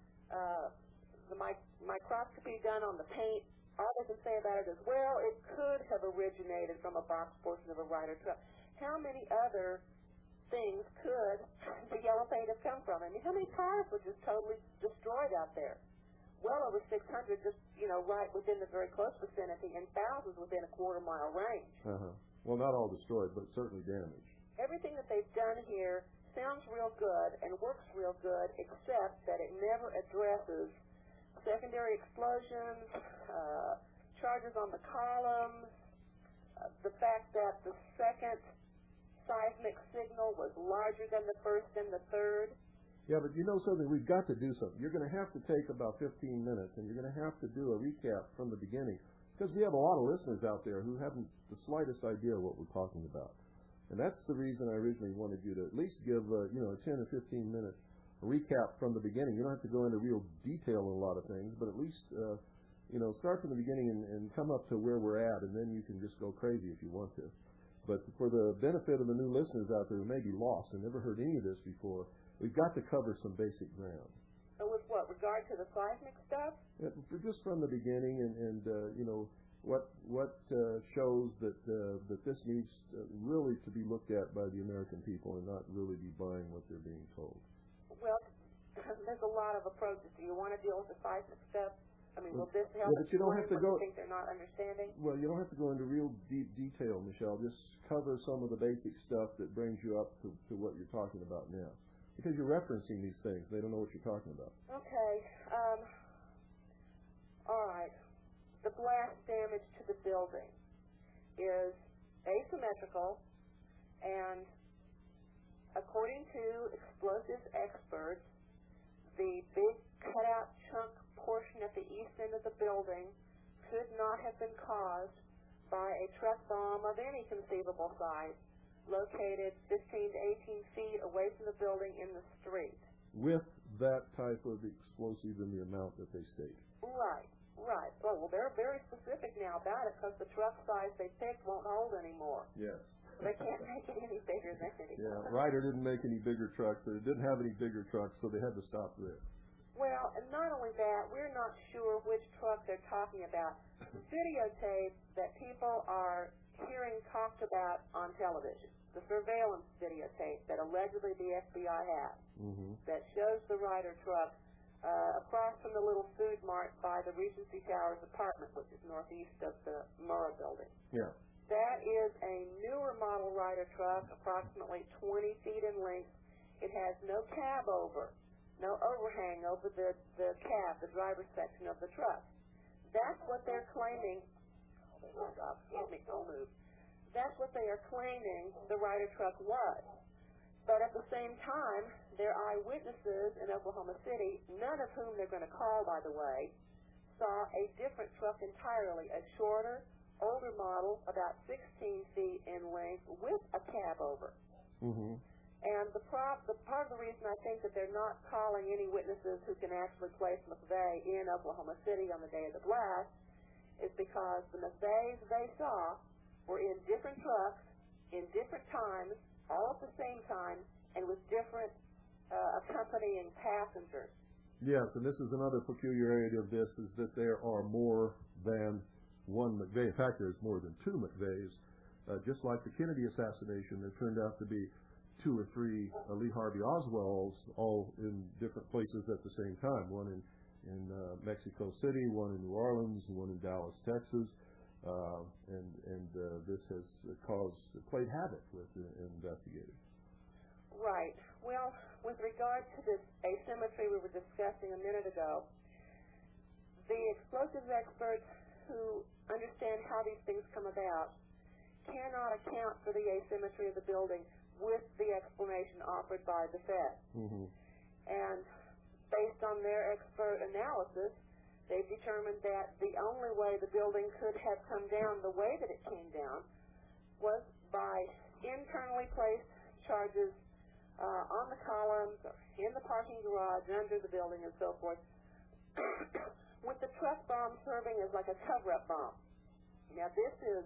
uh, the mic- microscopy done on the paint, all they can say about it is, well, it could have originated from a box portion of a Ryder truck. How many other things could the yellow paint have come from? I mean, how many cars were just totally destroyed out there? Well over six hundred just, you know, right within the very close vicinity, and thousands within a quarter mile range.
Uh-huh. Well, not all destroyed, but certainly damaged.
Everything that they've done here sounds real good and works real good, except that it never addresses secondary explosions, uh, charges on the columns, uh, the fact that the second seismic signal was larger than the first and the third.
Yeah, but you know something, we've got to do something. You're going to have to take about fifteen minutes, and you're going to have to do a recap from the beginning, because we have a lot of listeners out there who haven't the slightest idea what we're talking about. And that's the reason I originally wanted you to at least give, uh, you know, a ten or fifteen minute recap from the beginning. You don't have to go into real detail on a lot of things, but at least, uh, you know, start from the beginning and, and come up to where we're at, and then you can just go crazy if you want to. But for the benefit of the new listeners out there who may be lost and never heard any of this before, we've got to cover some basic ground.
So with what, regard to the seismic stuff?
Yeah, just from the beginning, and, and uh, you know, what what uh, shows that uh, that this needs uh, really to be looked at by the American people and not really be buying what they're being told.
Well, there's a lot of approaches. Do you want to deal with the seismic stuff? I mean, will this help?
Yeah, but you don't have to go.
You think they're not understanding?
Well, you don't have to go into real deep detail, Michelle. Just cover some of the basic stuff that brings you up to, to what you're talking about now. Because you're referencing these things. They don't know what you're talking about.
Okay. Um, all right. The blast damage to the building is asymmetrical, and according to explosives experts, the big cutout chunk portion at the east end of the building could not have been caused by a truck bomb of any conceivable size located fifteen to eighteen feet away from the building in the street.
With that type of explosive in the amount that they state.
Right. Right. Well, well, they're very specific now about it because the truck size they picked won't hold anymore.
Yes.
They can't make it any bigger than it.
Yeah, Ryder didn't make any bigger trucks. They didn't have any bigger trucks, so they had to stop there.
Well, and not only that, we're not sure which truck they're talking about. Videotape that people are hearing talked about on television, the surveillance videotape that allegedly the F B I has,
mm-hmm.
that shows the Ryder truck uh, across from the little food mart by the Regency Towers apartment, which is northeast of the Murrah building.
Yeah.
That is a newer model Ryder truck, approximately twenty feet in length. It has no cab over, no overhang over the, the cab, the driver's section of the truck. That's what they're claiming. Oh, God, excuse me, don't move. That's what they are claiming the Ryder truck was. But at the same time, their eyewitnesses in Oklahoma City, none of whom they're going to call, by the way, saw a different truck entirely, a shorter, older model, about sixteen feet in length, with a cab over.
Mm-hmm.
And the, prop, the part of the reason I think that they're not calling any witnesses who can actually place McVeigh in Oklahoma City on the day of the blast is because the McVeighs they saw were in different trucks, in different times, all at the same time, and with different uh, accompanying passengers.
Yes, and this is another peculiarity of this, is that there are more than one McVeigh. In fact, there's more than two McVeighs. Uh, just like the Kennedy assassination, there turned out to be two or three uh, Lee Harvey Oswalds, all in different places at the same time. One in, in uh, Mexico City, one in New Orleans, and one in Dallas, Texas. Uh, and and uh, this has caused, played havoc with uh, investigators.
Right. Well, with regard to this asymmetry we were discussing a minute ago, the explosives experts who understand how these things come about cannot account for the asymmetry of the building with the explanation offered by the Fed.
Mm-hmm.
And based on their expert analysis, they've determined that the only way the building could have come down the way that it came down was by internally placed charges uh, on the columns, or in the parking garage, under the building, and so forth, with the truck bomb serving as like a cover-up bomb. Now, this is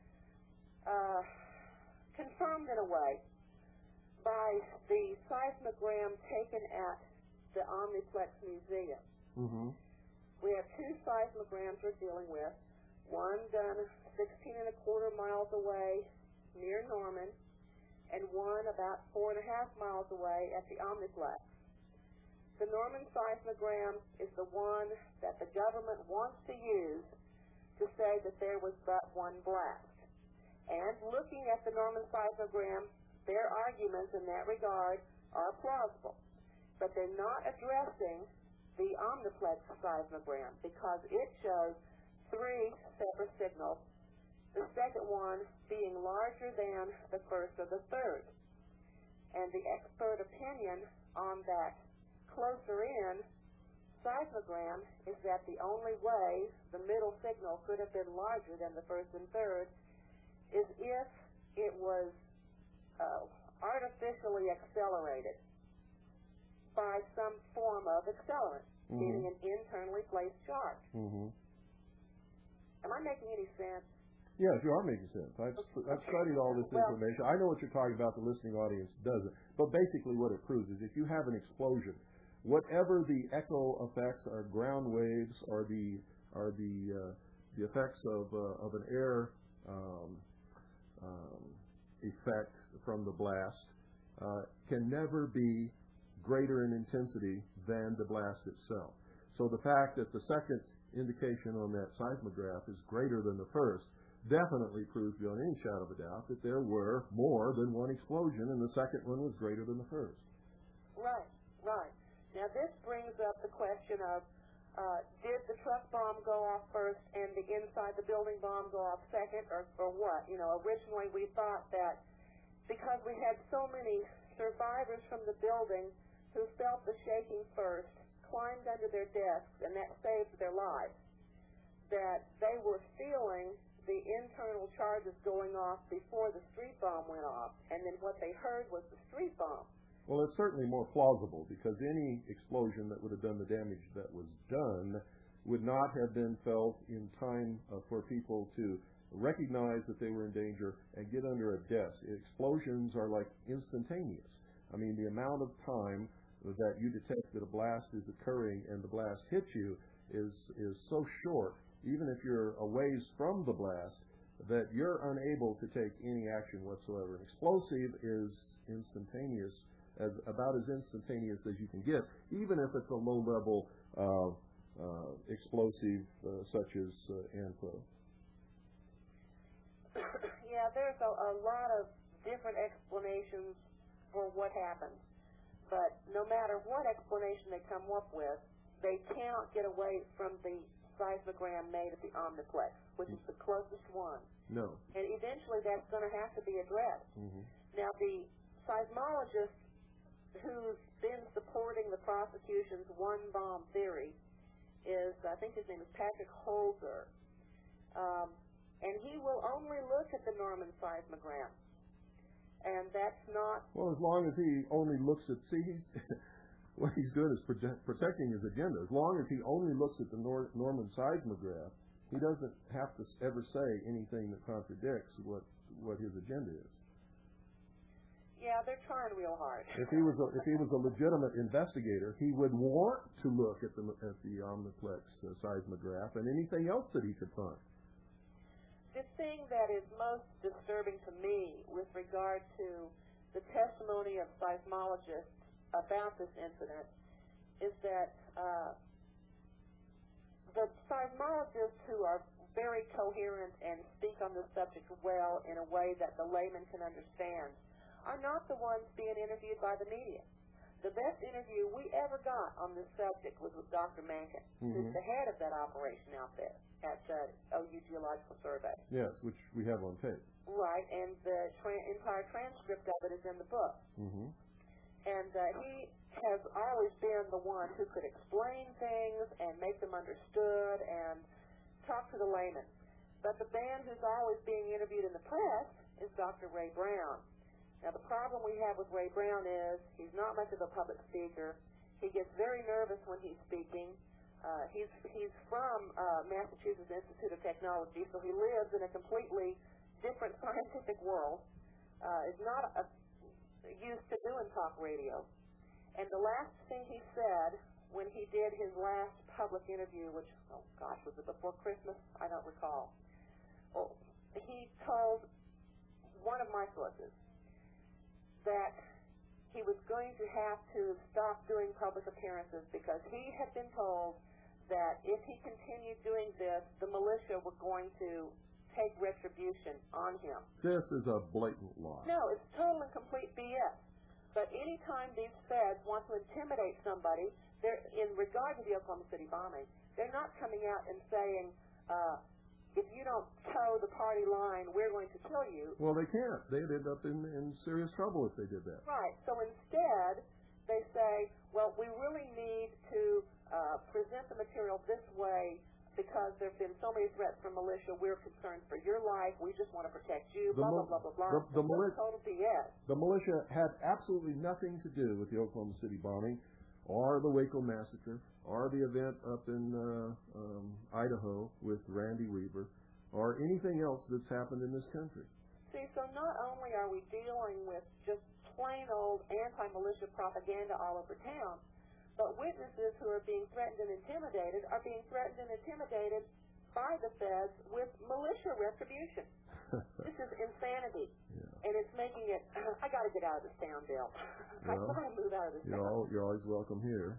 uh, confirmed in a way by the seismogram taken at the Omniplex Museum.
Mm-hmm.
We have two seismograms we're dealing with, one done sixteen and a quarter miles away near Norman, and one about four and a half miles away at the Omniplex. The Norman seismogram is the one that the government wants to use to say that there was but one blast. And looking at the Norman seismogram, their arguments in that regard are plausible. But they're not addressing the Omniplex seismogram because it shows three separate signals, the second one being larger than the first or the third. And the expert opinion on that closer in seismogram is that the only way the middle signal could have been larger than the first and third is if it was uh, artificially accelerated by some form of accelerant, mm-hmm. meaning an internally placed charge.
Mm-hmm.
Am I making any sense?
Yes, you are making sense. I've,
okay.
I've studied all this
well,
information. I know what you're talking about. The listening audience doesn't. But basically what it proves is if you have an explosion, whatever the echo effects are, ground waves, or the are the uh, the effects of uh, of an air um, um, effect from the blast, uh, can never be greater in intensity than the blast itself. So the fact that the second indication on that seismograph is greater than the first definitely proves beyond any shadow of a doubt that there were more than one explosion, and the second one was greater than the first.
Right, right. Now this brings up the question of uh, did the truck bomb go off first and the inside the building bomb go off second, or, or what? You know, originally we thought that because we had so many survivors from the building who felt the shaking first, climbed under their desks, and that saved their lives, that they were feeling the internal charges going off before the street bomb went off, and then what they heard was the street bomb.
Well, it's certainly more plausible because any explosion that would have done the damage that was done would not have been felt in time uh, for people to recognize that they were in danger and get under a desk. Explosions are like instantaneous. I mean, the amount of time that you detect that a blast is occurring and the blast hits you is is so short, even if you're a ways from the blast, that you're unable to take any action whatsoever. An explosive is instantaneous, as about as instantaneous as you can get, even if it's a low-level uh, uh, explosive uh, such as uh, Anpro.
Yeah, there's a, a lot of different explanations for what happens. But no matter what explanation they come up with, they cannot get away from the seismogram made at the Omniplex, which mm-hmm. is the closest one.
No.
And eventually that's going to have to be addressed. Mm-hmm. Now, the seismologist who's been supporting the prosecution's one-bomb theory is, I think his name is Patrick Holzer. Um, and he will only look at the Norman seismogram. And that's not...
Well, as long as he only looks at... See, he's, what he's doing is project, protecting his agenda. As long as he only looks at the Nor- Norman seismograph, he doesn't have to ever say anything that contradicts what, what his agenda is.
Yeah, they're trying real hard.
If he was a, if he was a legitimate investigator, he would want to look at the at the Omniplex uh, seismograph and anything else that he could find.
The thing that is most disturbing to me with regard to the testimony of seismologists about this incident is that uh, the seismologists who are very coherent and speak on this subject well in a way that the layman can understand are not the ones being interviewed by the media. The best interview we ever got on this subject was with Doctor Mankin, mm-hmm. who's the head of that operation out there at uh, O U Geological Survey.
Yes, which we have on tape.
Right, and the tra- entire transcript of it is in the book. Mm-hmm. And uh, he has always been the one who could explain things and make them understood and talk to the layman. But the man who's always being interviewed in the press is Doctor Ray Brown. Now, the problem we have with Ray Brown is he's not much of a public speaker. He gets very nervous when he's speaking. Uh, he's he's from uh, Massachusetts Institute of Technology, so he lives in a completely different scientific world. Uh, is not a, used to doing talk radio. And the last thing he said when he did his last public interview, which, oh gosh, was it before Christmas? I don't recall. Well, he told one of my sources that he was going to have to stop doing public appearances because he had been told that if he continued doing this, the militia were going to take retribution on him.
This is a blatant lie.
No, it's total and complete B S. But any time these feds want to intimidate somebody, they're, in regard to the Oklahoma City bombing, they're not coming out and saying, uh, if you don't toe the party line, we're going to kill you.
Well, they can't. They'd end up in, in serious trouble if they did that.
Right. So instead, they say, well, we really need to uh, present the material this way because there have been so many threats from militia. We're concerned for your life. We just want to protect you,
the
blah,
mo-
blah, blah, blah, blah.
The, the mili-
total B S.
The militia had absolutely nothing to do with the Oklahoma City bombing or the Waco massacre, or the event up in uh, um, Idaho with Randy Weaver, or anything else that's happened in this country.
See, so not only are we dealing with just plain old anti-militia propaganda all over town, but witnesses who are being threatened and intimidated are being threatened and intimidated by the feds with militia retribution. This is insanity. Yeah. And it's making it, uh, I got to get out of this town, Bill. I
Well,
got to move out of this
you're
town.
All, you're always welcome here.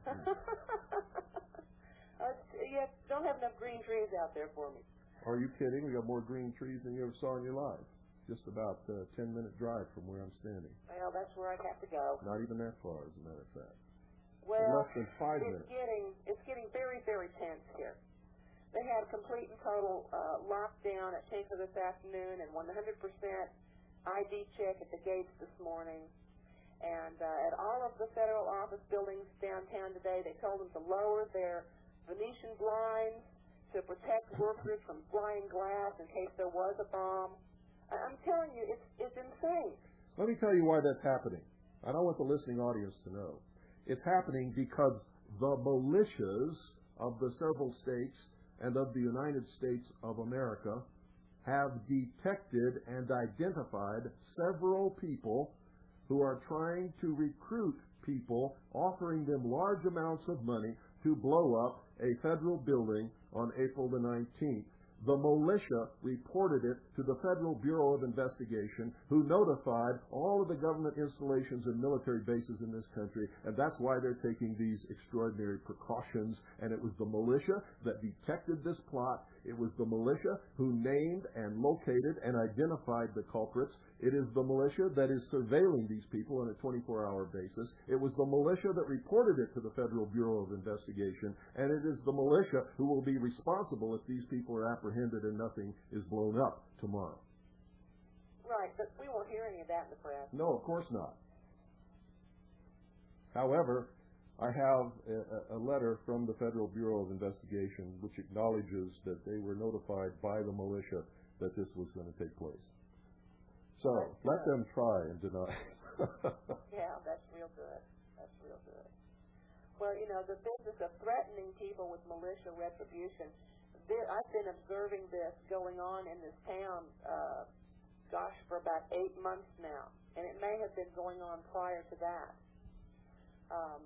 uh, you don't have enough green trees out there for me.
Are you kidding? We got more green trees than you ever saw in your life. Just about a uh, ten-minute drive from where I'm standing.
Well, that's where I'd have to go.
Not even that far, as a matter of fact.
Well,
less than five
it's
minutes.
getting it's getting very, very tense here. They had complete and total uh, lockdown at Tinker this afternoon and one hundred percent I D check at the gates this morning. And uh, at all of the federal office buildings downtown today, they told them to lower their Venetian blinds to protect workers from flying glass in case there was a bomb. I'm telling you, it's it's insane.
Let me tell you why that's happening. I don't want the listening audience to know. It's happening because the militias of the several states and of the United States of America have detected and identified several people who are trying to recruit people, offering them large amounts of money to blow up a federal building on April the nineteenth. The militia reported it to the Federal Bureau of Investigation, who notified all of the government installations and military bases in this country, and that's why they're taking these extraordinary precautions. And it was the militia that detected this plot. It was the militia who named and located and identified the culprits. It is the militia that is surveilling these people on a twenty-four hour basis. It was the militia that reported it to the Federal Bureau of Investigation, and it is the militia who will be responsible if these people are apprehended and nothing is blown up tomorrow.
Right, but we won't hear any of that in the press.
No, of course not. However, I have a, a letter from the Federal Bureau of Investigation which acknowledges that they were notified by the militia that this was going to take place. So, that's let good. them try and deny.
Yeah, that's real good. That's real good. Well, you know, the business of threatening people with militia retribution, I've been observing this going on in this town, uh, gosh, for about eight months now. And it may have been going on prior to that. Um,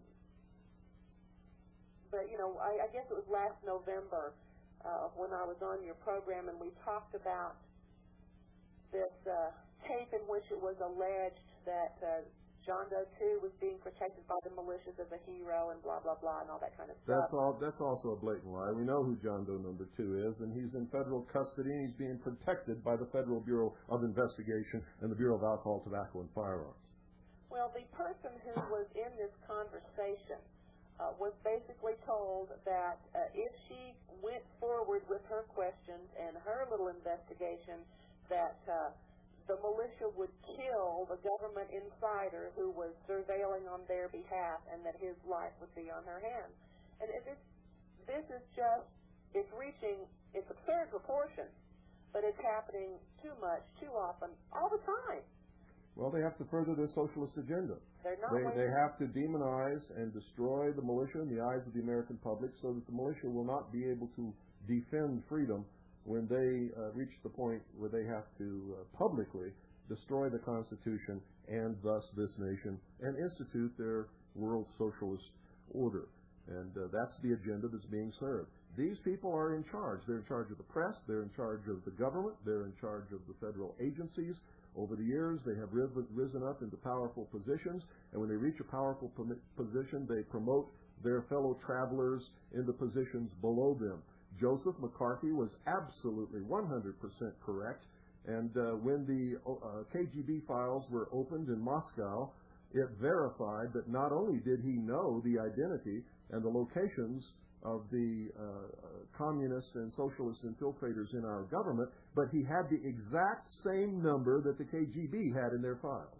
but, you know, I, I guess it was last November uh, when I was on your program and we talked about this uh, tape in which it was alleged that uh, John Doe two was being protected by the militias as a hero and blah, blah, blah, and all that kind of stuff.
That's all. That's also a blatant lie. We know who John Doe number two is, and he's in federal custody, and he's being protected by the Federal Bureau of Investigation and the Bureau of Alcohol, Tobacco, and Firearms.
Well, the person who was in this conversation uh, was basically told that uh, if she went forward with her questions and her little investigation, that uh, the militia would kill the government insider who was surveilling on their behalf, and that his life would be on her hands. And it is, this is just, it's reaching its absurd proportions, but it's happening too much, too often, all the time.
Well, they have to further their socialist agenda.
They're not
they, they have to demonize and destroy the militia in the eyes of the American public so that the militia will not be able to defend freedom when they uh, reach the point where they have to uh, publicly destroy the Constitution and thus this nation and institute their world socialist order. And uh, that's the agenda that's being served. These people are in charge. They're in charge of the press. They're in charge of the government. They're in charge of the federal agencies. Over the years, they have risen up into powerful positions, and when they reach a powerful position, they promote their fellow travelers into positions below them. Joseph McCarthy was absolutely one hundred percent correct, and uh, when the uh, K G B files were opened in Moscow, it verified that not only did he know the identity and the locations of the uh, communist and socialist infiltrators in our government, but he had the exact same number that the K G B had in their files.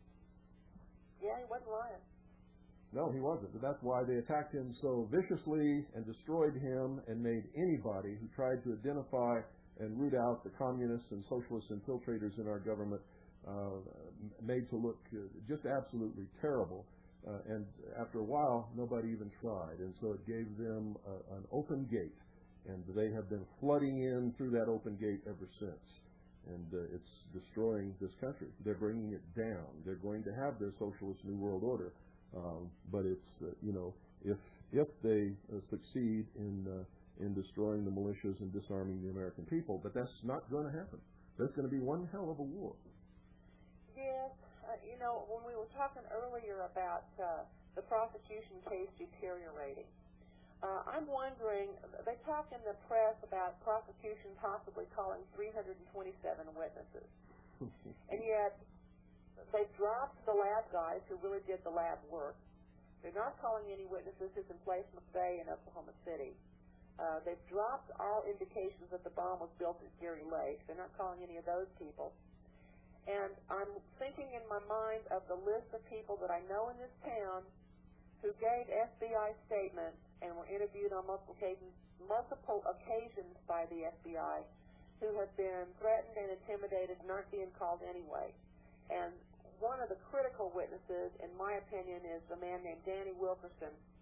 Yeah, he wasn't lying.
No, he wasn't. But that's why they attacked him so viciously and destroyed him and made anybody who tried to identify and root out the communists and socialist infiltrators in our government uh, made to look uh, just absolutely terrible. Uh, and after a while, nobody even tried. And so it gave them uh, an open gate. And they have been flooding in through that open gate ever since. And uh, it's destroying this country. They're bringing it down. They're going to have their socialist New World Order. Um, but it's, uh, you know, if if they uh, succeed in uh, in destroying the militias and disarming the American people, but that's not going to happen. There's going to be one hell of a war.
Yes, uh, you know, when we were talking earlier about uh, the prosecution case deteriorating, uh, I'm wondering, they talk in the press about prosecution possibly calling three hundred twenty-seven witnesses, and yet they dropped the lab guys who really did the lab work. They're not calling any witnesses who can place McVeigh in Oklahoma City. Uh, they've dropped all indications that the bomb was built at Geary Lake. They're not calling any of those people. And I'm thinking in my mind of the list of people that I know in this town who gave F B I statements and were interviewed on multiple occasions, multiple occasions by the F B I, who have been threatened and intimidated and aren't being called anyway. And one of the critical witnesses, in my opinion, is a man named Danny Wilkerson,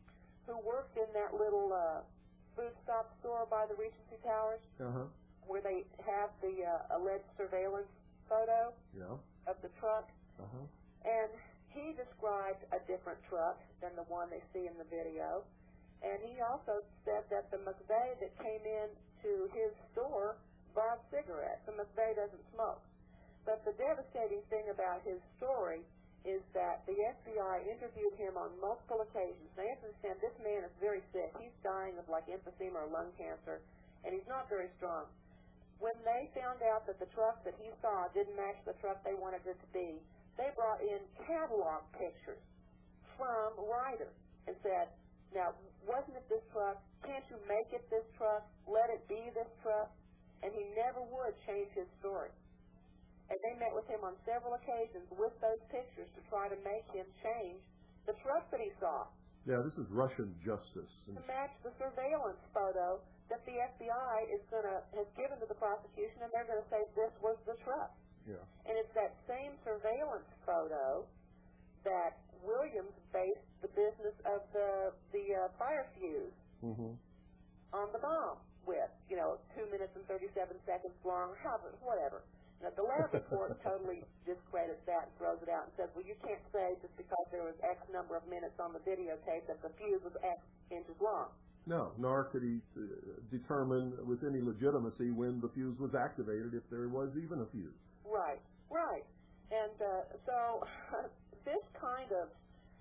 who worked in that little uh, food stop store by the Regency Towers,
Uh-huh.
where they have the uh, alleged surveillance photo
Yeah.
of the truck.
Uh-huh.
And he described a different truck than the one they see in the video. And he also said that the McVeigh that came in to his store bought cigarettes. The McVeigh doesn't smoke. But the devastating thing about his story is that the F B I interviewed him on multiple occasions. Now, you have to understand, this man is very sick. He's dying of, like, emphysema or lung cancer, and he's not very strong. When they found out that the truck that he saw didn't match the truck they wanted it to be, they brought in catalog pictures from Ryder and said, now, wasn't it this truck? Can't you make it this truck? Let it be this truck? And he never would change his story. And they met with him on several occasions with those pictures to try to make him change the truck that he saw
Yeah, this is Russian justice.
to match the surveillance photo that the F B I is going to has given to the prosecution, and they're going to say this was the truck.
Yeah.
And it's that same surveillance photo that Williams based the business of the the uh, fire fuse
Mm-hmm.
on the bomb with, you know, two minutes and thirty-seven seconds long, however, whatever. Now, the lab report totally discredits that and throws it out and says, well, you can't say just because there was X number of minutes on the videotape that the fuse was X inches long.
No, nor could he uh, determine with any legitimacy when the fuse was activated, if there was even a fuse.
Right, right. And uh, so this kind of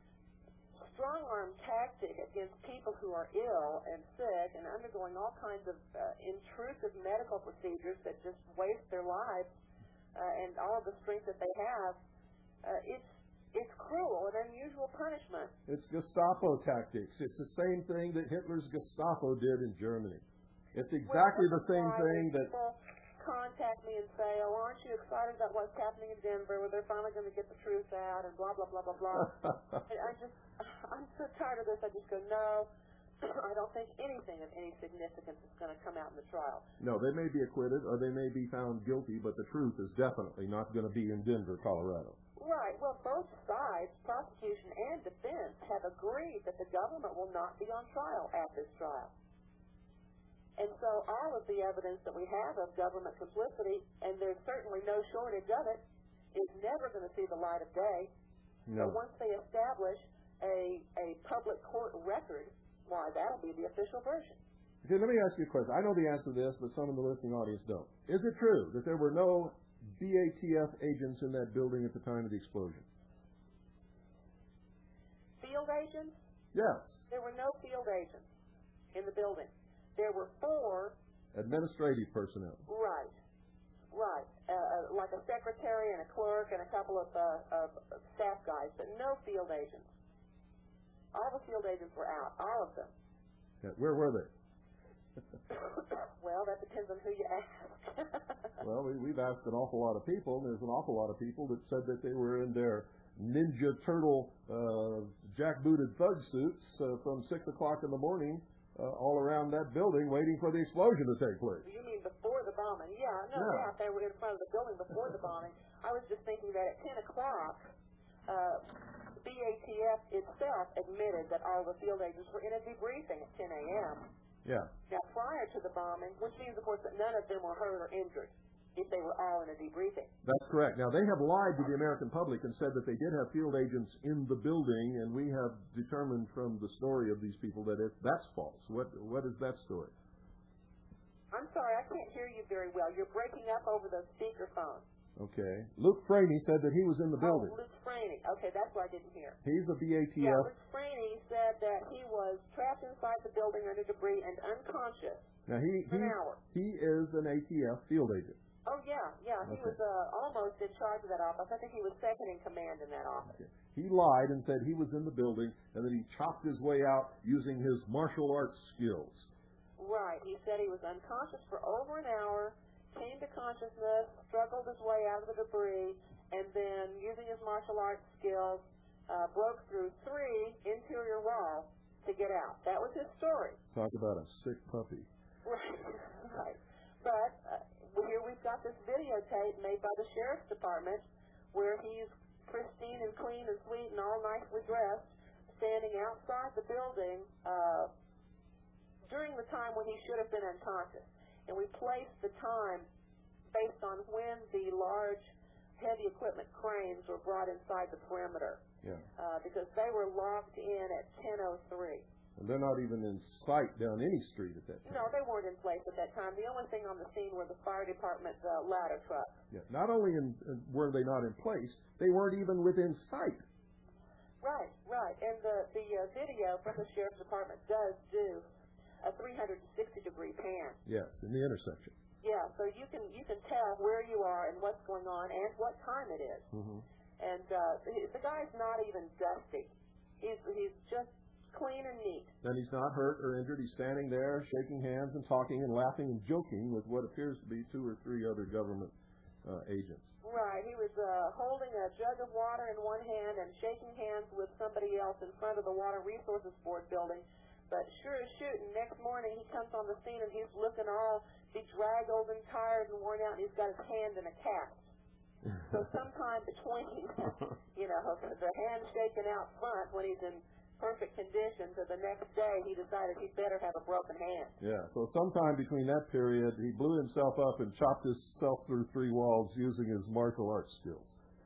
strong-arm tactic against people who are ill and sick and undergoing all kinds of uh, intrusive medical procedures that just waste their lives uh, and all of the strength that they have, uh, it's it's cruel and unusual punishment.
It's Gestapo tactics. It's the same thing that Hitler's Gestapo did in Germany. It's exactly
well,
the same
why
thing that...
People contact me and say, oh, aren't you excited about what's happening in Denver where they're finally going to get the truth out and blah, blah, blah, blah, blah. And I just, I'm so tired of this. I just go, no, I don't think anything of any significance is going to come out in the trial.
No, they may be acquitted or they may be found guilty, but the truth is definitely not going to be in Denver, Colorado.
Right. Well, both sides, prosecution and defense, have agreed that the government will not be on trial at this trial. And so all of the evidence that we have of government complicity, and there's certainly no shortage of it, is never going to see the light of day.
No.
But once they establish a, a public court record, why, that'll be the official version.
Okay, let me ask you a question. I know the answer to this, but some of the listening audience don't. Is it true that there were no B A T F agents in that building at the time of the explosion?
Field agents?
Yes.
There were no field agents in the building. There were four...
Administrative personnel.
Right. Right. Uh, like a secretary and a clerk and a couple of, uh, of staff guys, but no field agents. All the field agents were out, all of them.
Yeah, where were they?
Well, that depends on who you ask.
Well, we, we've asked an awful lot of people, and there's an awful lot of people that said that they were in their Ninja Turtle uh, jackbooted thug suits uh, from six o'clock in the morning uh, all around that building waiting for the explosion to take place.
You mean before the bombing? Yeah, no
Yeah.
doubt they were in front of the building before the bombing. I was just thinking that at ten o'clock, uh, B A T F itself admitted that all the field agents were in a debriefing at ten a.m.
Yeah.
Now, prior to the bombing, which means, of course, that none of them were hurt or injured if they were all in a debriefing.
That's correct. Now, they have lied to the American public and said that they did have field agents in the building, and we have determined from the story of these people that it, that's false. What What is that story?
I'm sorry, I can't hear you very well. You're breaking up over the speakerphone.
Okay. Luke Franey said that he was in the building.
Oh, Luke Franey. Okay, that's what I didn't hear.
He's a B A T F.
Yeah, Luke Franey said that he was trapped inside the building under debris and unconscious
Now, he,
for
he,
an hour.
he is an A T F field agent.
Oh, yeah, yeah. He
Okay.
was uh, almost in charge of that office. I think he was second in command in that office.
Okay. He lied and said he was in the building and that he chopped his way out using his martial arts skills.
Right. He said he was unconscious for over an hour, came to consciousness, struggled his way out of the debris, and then, using his martial arts skills, uh, broke through three interior walls to get out. That was his story.
Talk about a sick puppy.
Right. Right. But uh, here we've got this videotape made by the sheriff's department where he's pristine and clean and sweet and all nicely dressed, standing outside the building uh, during the time when he should have been unconscious. And we placed the time based on when the large heavy equipment cranes were brought inside the perimeter.
Yeah.
Uh, because they were locked in at ten oh three.
And they're not even in sight down any street at that time.
No, they weren't in place at that time. The only thing on the scene were the fire department uh, ladder trucks.
Yeah. Not only in, uh, were they not in place, they weren't even within sight.
Right, right. And the, the uh, video from the sheriff's department does do a three hundred sixty degree pan.
Yes, in the intersection.
Yeah, so you can you can tell where you are and what's going on and what time it is.
Mm-hmm.
And uh, the, the guy's not even dusty. He's he's just clean and neat.
And he's not hurt or injured. He's standing there, shaking hands and talking and laughing and joking with what appears to be two or three other government uh, agents.
Right. He was uh, holding a jug of water in one hand and shaking hands with somebody else in front of the Water Resources Board building. But sure as shooting, next morning he comes on the scene and he's looking all bedraggled and tired and worn out, and he's got his hand in a cast. So sometime between, you know, the hand shaking out front when he's in perfect condition to the next day, he decided he'd better have a broken hand.
Yeah, so sometime between that period, he blew himself up and chopped himself through three walls using his martial arts skills.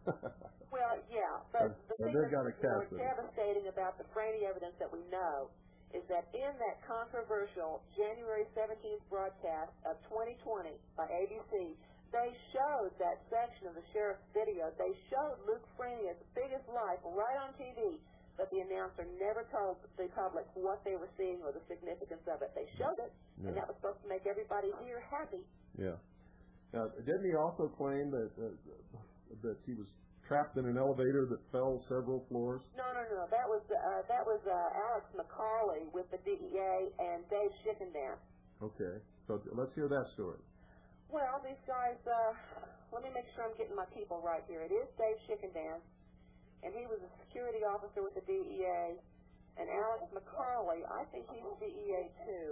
Well, yeah, but the
and
thing
they
that's
got a
more
cast
devastating about the Franny evidence that we know is that in that controversial January seventeenth broadcast of twenty twenty by A B C, they showed that section of the sheriff's video. They showed Luke Franny as big as life right on T V, but the announcer never told the public what they were seeing or the significance of it. They showed it,
Yeah.
and that was supposed to make everybody here happy.
Yeah. Now, didn't he also claim that uh, that he was trapped in an elevator that fell several floors?
No, no, no. That was uh, that was uh, Alex McCauley with the D E A and Dave Schickendance.
Okay. So let's hear that story.
Well, these guys, uh, let me make sure I'm getting my people right here. It is Dave Schickendance, and he was a security officer with the D E A, and Alex McCauley, I think he's D E A too,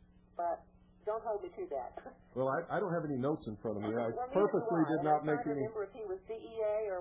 but don't hold me to that.
Well, I, I don't have any notes in front of me. I
well,
purposely
do I,
did not
and
make
I'm trying to
any...
remember if he was D E A or,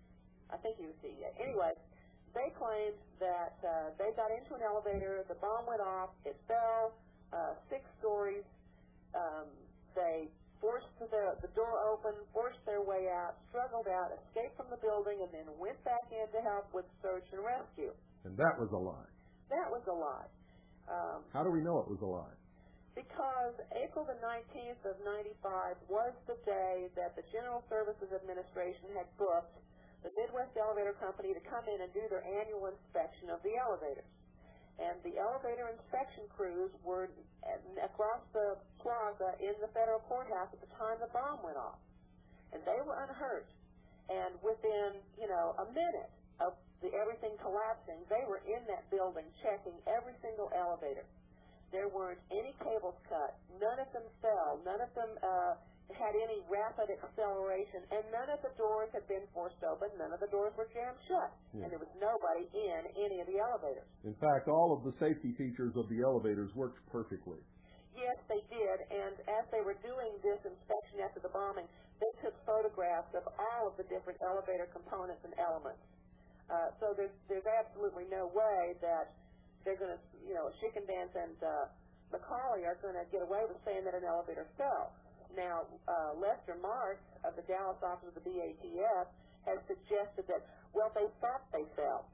I think he was D E A. Anyway, they claimed that uh, they got into an elevator, the bomb went off, it fell uh, six stories, um, they forced the, the door open, forced their way out, struggled out, escaped from the building, and then went back in to help with search and rescue.
And that was a lie.
That was a lie. Um,
How do we know it was a lie?
Because April the nineteenth of ninety-five was the day that the General Services Administration had booked the Midwest Elevator Company to come in and do their annual inspection of the elevators. And the elevator inspection crews were across the plaza in the federal courthouse at the time the bomb went off. And they were unhurt. And within, you know, a minute of the everything collapsing, they were in that building checking every single elevator. There weren't any cables cut. None of them fell. None of them uh, had any rapid acceleration. And none of the doors had been forced open. None of the doors were jammed shut.
Yeah.
And there was nobody in any of the elevators.
In fact, all of the safety features of the elevators worked perfectly.
Yes, they did. And as they were doing this inspection after the bombing, they took photographs of all of the different elevator components and elements. Uh, so there's, there's absolutely no way that they're going to, you know, Schickendance and uh, McCauley are going to get away with saying that an elevator fell. Now, uh, Lester Marks of the Dallas office of the B A T F has suggested that, well, they thought they fell.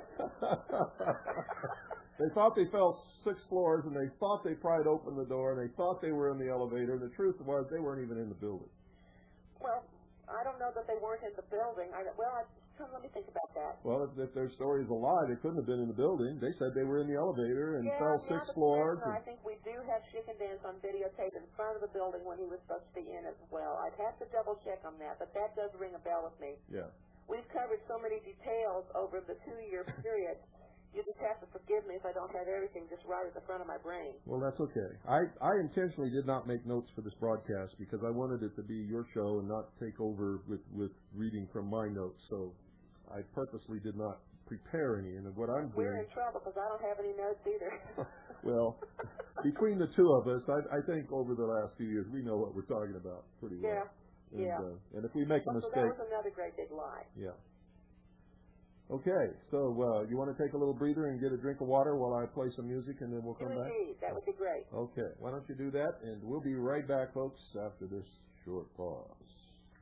They thought they fell six floors, and they thought they pried open the door, and they thought they were in the elevator. The truth was they weren't even in the building.
Well, I don't know that they weren't in the building. I, well, I, let me think about that.
Well, if, if their story is a lie, they couldn't have been in the building. They said they were in the elevator and
yeah,
fell
yeah,
six
but
floors.
And I think we do have Schickendance on videotape in front of the building when he was supposed to be in as well. I'd have to double check on that, but that does ring a bell with me.
Yeah.
We've covered so many details over the two-year period. You just have to forgive me if I don't have everything just right at the front of my brain.
Well, that's okay. I, I intentionally did not make notes for this broadcast because I wanted it to be your show and not take over with, with reading from my notes. So I purposely did not prepare any. And what I'm
We're
doing...
in trouble because I don't have any notes either.
Well, between the two of us, I, I think over the last few years, we know what we're talking about pretty well.
Yeah,
And,
yeah.
uh, and if we make a
well,
mistake...
So that was another great big lie.
Yeah. Okay, so uh, you want to take a little breather and get a drink of water while I play some music, and then we'll come back?
Indeed, that would be great.
Okay, why don't you do that, and we'll be right back, folks, after this short pause.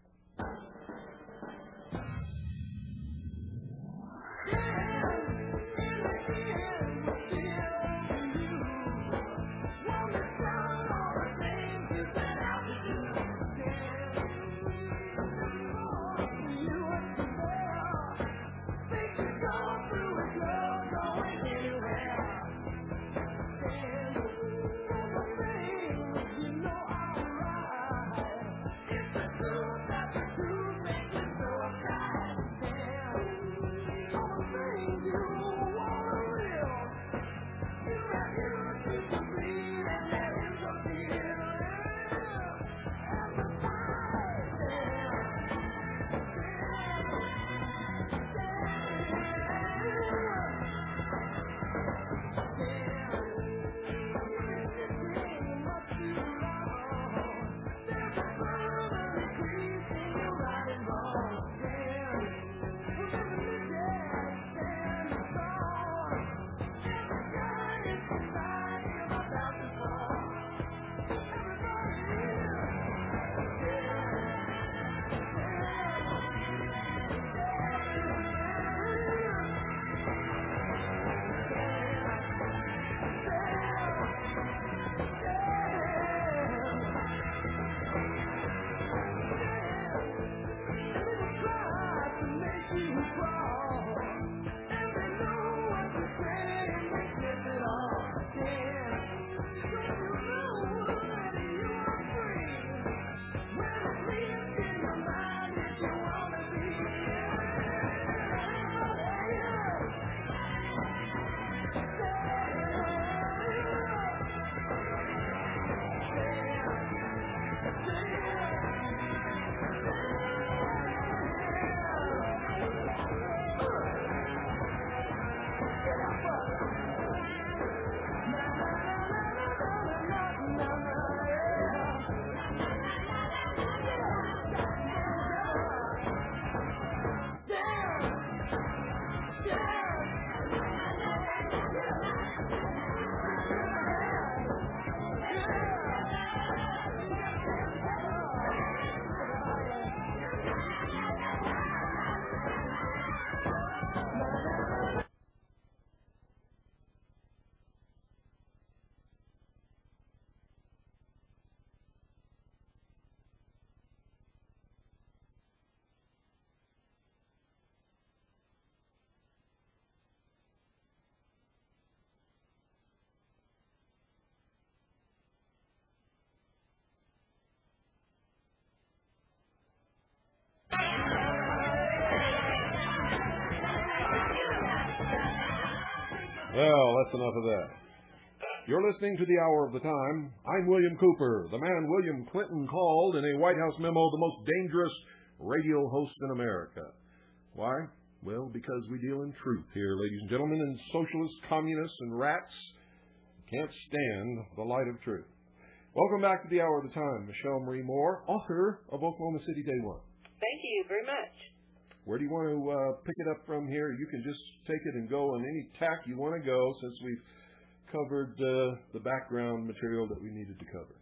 Well, that's enough of that. You're listening to the Hour of the Time. I'm William Cooper, the man William Clinton called in a White House memo the most dangerous radio host in America. Why? Well, because we deal in truth here, ladies and gentlemen, and socialists, communists, and rats can't stand the light of truth. Welcome back to the Hour of the Time. Michelle Marie Moore, author of Oklahoma City Day One.
Thank you very much.
Where do you want to uh, pick it up from here? You can just take it and go on any tack you want to go, since we've covered uh, the background material that we needed to cover.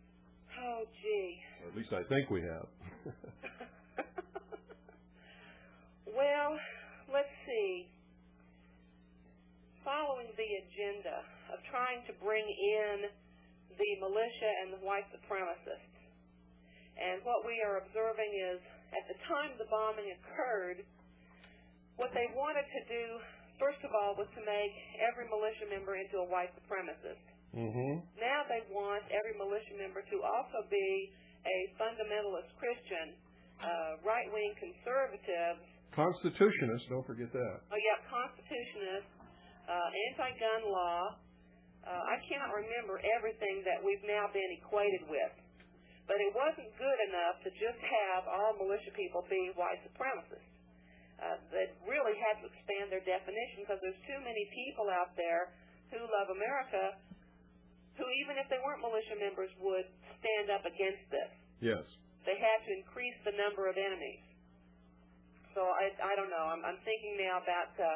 Oh, gee.
Or at least I think we have.
Well, let's see. Following the agenda of trying to bring in the militia and the white supremacists, and what we are observing is, at the time the bombing occurred, what they wanted to do, first of all, was to make every militia member into a white supremacist.
Mm-hmm.
Now they want every militia member to also be a fundamentalist Christian, uh, right-wing conservative.
Constitutionist, don't forget that.
Oh, yeah, constitutionist, uh, anti-gun law. Uh, I cannot remember everything that we've now been equated with. But it wasn't good enough to just have all militia people be white supremacists. Uh, they really had to expand their definition, because there's too many people out there who love America who, even if they weren't militia members, would stand up against this.
Yes.
They had to increase the number of enemies. So so I, I don't know. I'm, I'm thinking now about uh,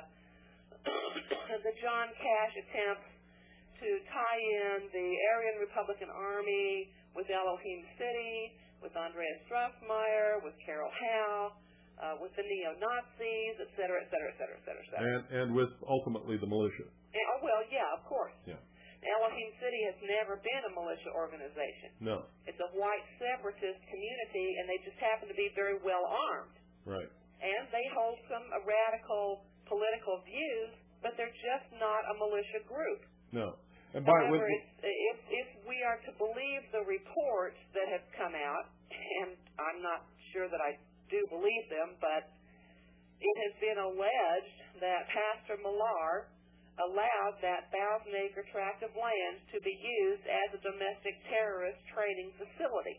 the John Cash attempts to tie in the Aryan Republican Army with Elohim City, with Andreas Strassmeyer, with Carol Howe, uh, with the neo-Nazis, et cetera, et cetera, et cetera, et cetera, et cetera.
And, and with ultimately the militia.
And, oh, well, yeah, of course.
Yeah.
Elohim City has never been a militia organization.
No.
It's a white separatist community, and they just happen to be very well armed.
Right.
And they hold some uh, radical political views, but they're just not a militia group.
No. And by,
However,
with,
it's, if, if we are to believe the reports that have come out, and I'm not sure that I do believe them, but it has been alleged that Pastor Millar allowed that thousand-acre tract of land to be used as a domestic terrorist training facility.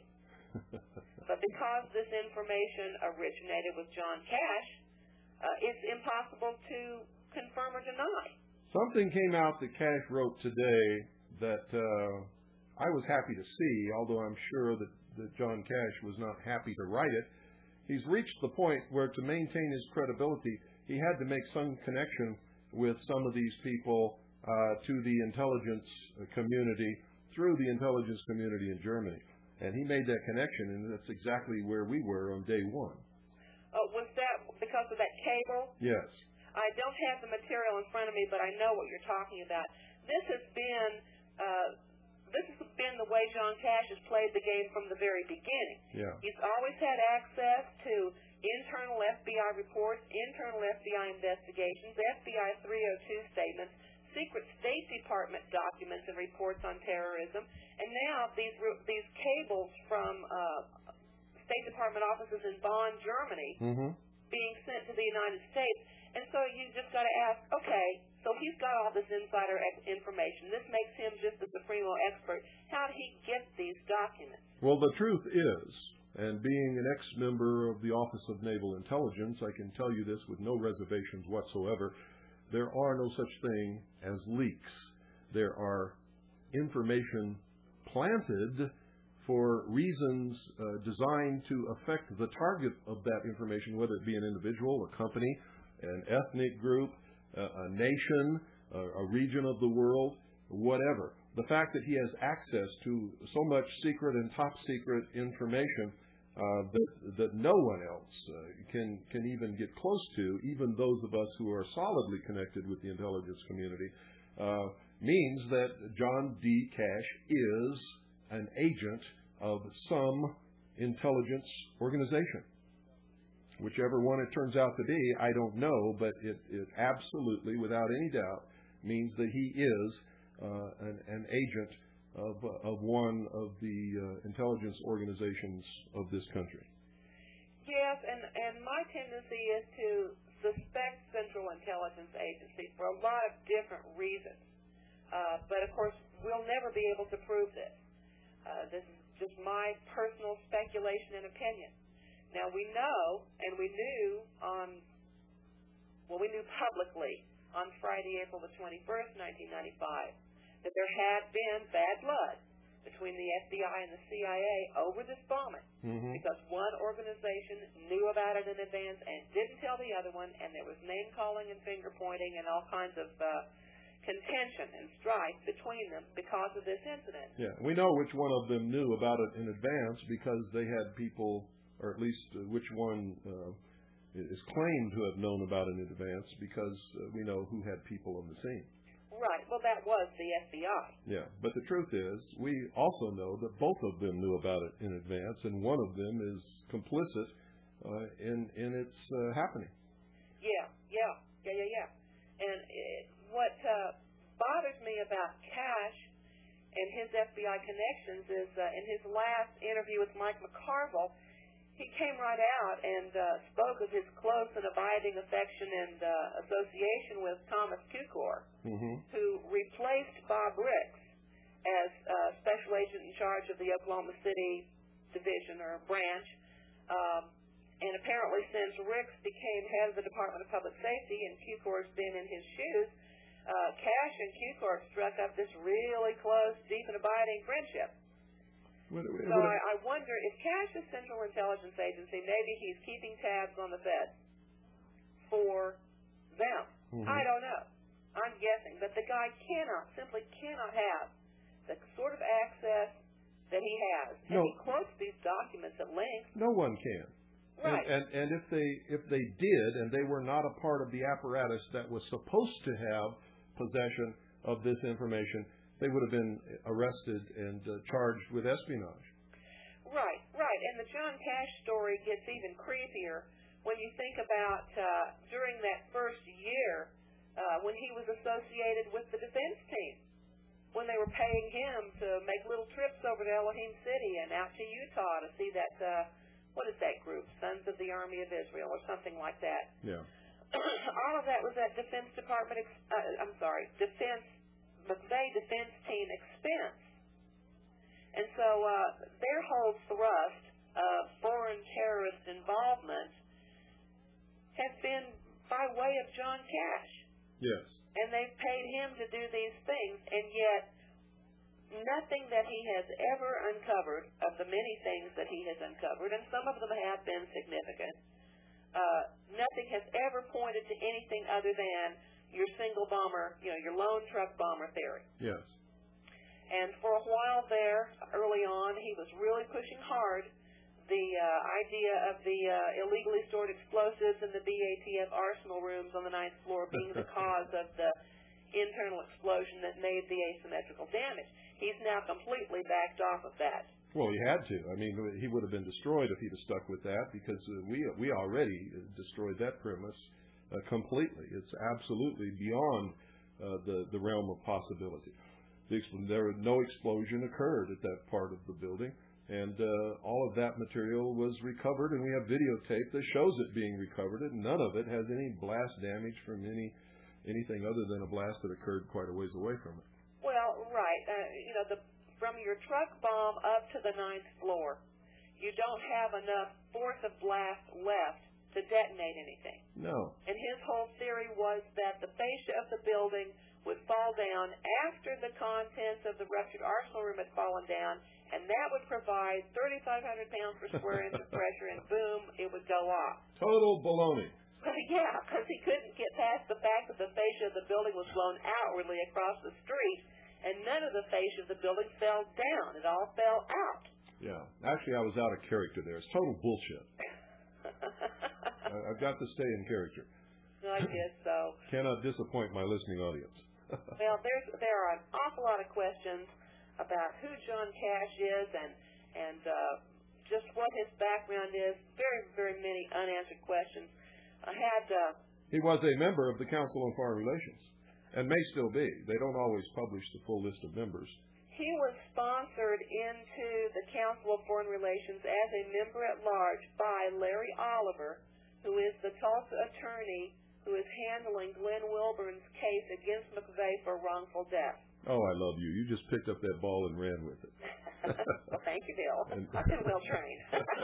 But because this information originated with John Cash, uh, it's impossible to confirm or deny.
Something came out that Cash wrote today that uh, I was happy to see, although I'm sure that, that John Cash was not happy to write it. He's reached the point where to maintain his credibility, he had to make some connection with some of these people uh, to the intelligence community through the intelligence community in Germany. And he made that connection, and that's exactly where we were on day one.
Uh, was that because of that cable?
Yes.
I don't have the material in front of me, but I know what you're talking about. This has been uh, this has been the way John Cash has played the game from the very beginning.
Yeah.
He's always had access to internal F B I reports, internal F B I investigations, F B I three oh two statements, secret State Department documents and reports on terrorism, and now these these cables from uh, State Department offices in Bonn, Germany,
Mm-hmm.
being sent to the United States. And so you just got to ask, okay, so he's got all this insider information. This makes him just a Supremo expert. How did he get these documents?
Well, the truth is, and being an ex-member of the Office of Naval Intelligence, I can tell you this with no reservations whatsoever, there are no such thing as leaks. There are information planted for reasons uh, designed to affect the target of that information, whether it be an individual, a company, an ethnic group, uh, a nation, a, a region of the world, whatever. The fact that he has access to so much secret and top secret information uh, that, that no one else uh, can, can even get close to, even those of us who are solidly connected with the intelligence community, uh, means that John D. Cash is an agent of some intelligence organization. Whichever one it turns out to be, I don't know, but it, it absolutely, without any doubt, means that he is uh, an, an agent of, uh, of one of the uh, intelligence organizations of this country.
Yes, and, and my tendency is to suspect Central Intelligence Agency for a lot of different reasons. Uh, but, of course, we'll never be able to prove this. Uh, this is just my personal speculation and opinion. Now, we know, and we knew on, well, we knew publicly on Friday, April the twenty-first, nineteen ninety-five, that there had been bad blood between the F B I and the C I A over this bombing,
Mm-hmm.
because one organization knew about it in advance and didn't tell the other one, and there was name-calling and finger-pointing and all kinds of uh, contention and strife between them because of this incident.
Yeah, we know which one of them knew about it in advance because they had people, or at least uh, which one uh, is claimed to have known about it in advance because uh, we know who had people on the scene.
Right. Well, that was the F B I.
Yeah, but the truth is, we also know that both of them knew about it in advance, and one of them is complicit uh, in in its uh, happening.
Yeah, yeah, yeah, yeah, yeah. And it, what uh, bothers me about Cash and his F B I connections is uh, in his last interview with Mike McCarville, he came right out and uh, spoke of his close and abiding affection and uh, association with Thomas Kukor,
Mm-hmm.
who replaced Bob Ricks as uh, special agent in charge of the Oklahoma City division or branch. Um, and apparently since Ricks became head of the Department of Public Safety and Kukor's been in his shoes, uh, Cash and Kukor struck up this really close, deep and abiding friendship.
What, what,
So I, I wonder if Cash is Central Intelligence Agency, maybe he's keeping tabs on the Fed. for them.
Mm-hmm.
I don't know. I'm guessing. But the guy cannot, simply cannot have the sort of access that he has. And
no.
he quotes these documents at length.
No one can.
Right.
And, and and if they if they did and they were not a part of the apparatus that was supposed to have possession of this information, they would have been arrested and uh, charged with espionage.
Right, right. And the John Cash story gets even creepier when you think about uh, during that first year uh, when he was associated with the defense team, when they were paying him to make little trips over to Elohim City and out to Utah to see that, uh, what is that group, Sons of the Army of Israel or something like that.
Yeah.
All of that was at Defense Department, ex- uh, I'm sorry, Defense, McVeigh Defense Team expense. And so uh, their whole thrust of foreign terrorist involvement has been by way of John Cash.
Yes.
And they've paid him to do these things, and yet nothing that he has ever uncovered, of the many things that he has uncovered, and some of them have been significant, uh, nothing has ever pointed to anything other than your single bomber, you know, your lone truck bomber theory.
Yes.
And for a while there, early on, he was really pushing hard the uh, idea of the uh, illegally stored explosives in the B A T F arsenal rooms on the ninth floor being the cause of the internal explosion that made the asymmetrical damage. He's now completely backed off of that.
Well, he had to. I mean, he would have been destroyed if he'd have stuck with that because uh, we we already destroyed that premise uh, completely. It's absolutely beyond uh, the, the realm of possibility. The, there no explosion occurred at that part of the building. And uh, all of that material was recovered, and we have videotape that shows it being recovered, and none of it has any blast damage from any anything other than a blast that occurred quite a ways away from it.
Well, right. Uh, you know, the, from your truck bomb up to the ninth floor, you don't have enough force of blast left to detonate anything.
No.
And his whole theory was that the fascia of the building would fall down after the contents of the ruptured arsenal room had fallen down, and that would provide thirty-five hundred pounds per square inch of pressure, and boom, it would go off.
Total baloney.
Yeah, because he couldn't get past the fact that the fascia of the building was blown outwardly across the street, and none of the fascia of the building fell down. It all fell out.
Yeah. Actually, I was out of character there. It's total bullshit. I, I've got to stay in character.
I guess so.
Cannot disappoint my listening audience.
Well, there's there are an awful lot of questions about who John Cash is and and uh, just what his background is. Very, very many unanswered questions. I had. Uh,
he was a member of the Council on Foreign Relations, and may still be. They don't always publish the full list of members.
He was sponsored into the Council of Foreign Relations as a member at large by Larry Oliver, who is the Tulsa attorney who is handling Glenn Wilburn's case against McVeigh for wrongful death.
Oh, I love you. You just picked up that ball and ran with it.
Well, thank you, Bill.
And
I've been well trained.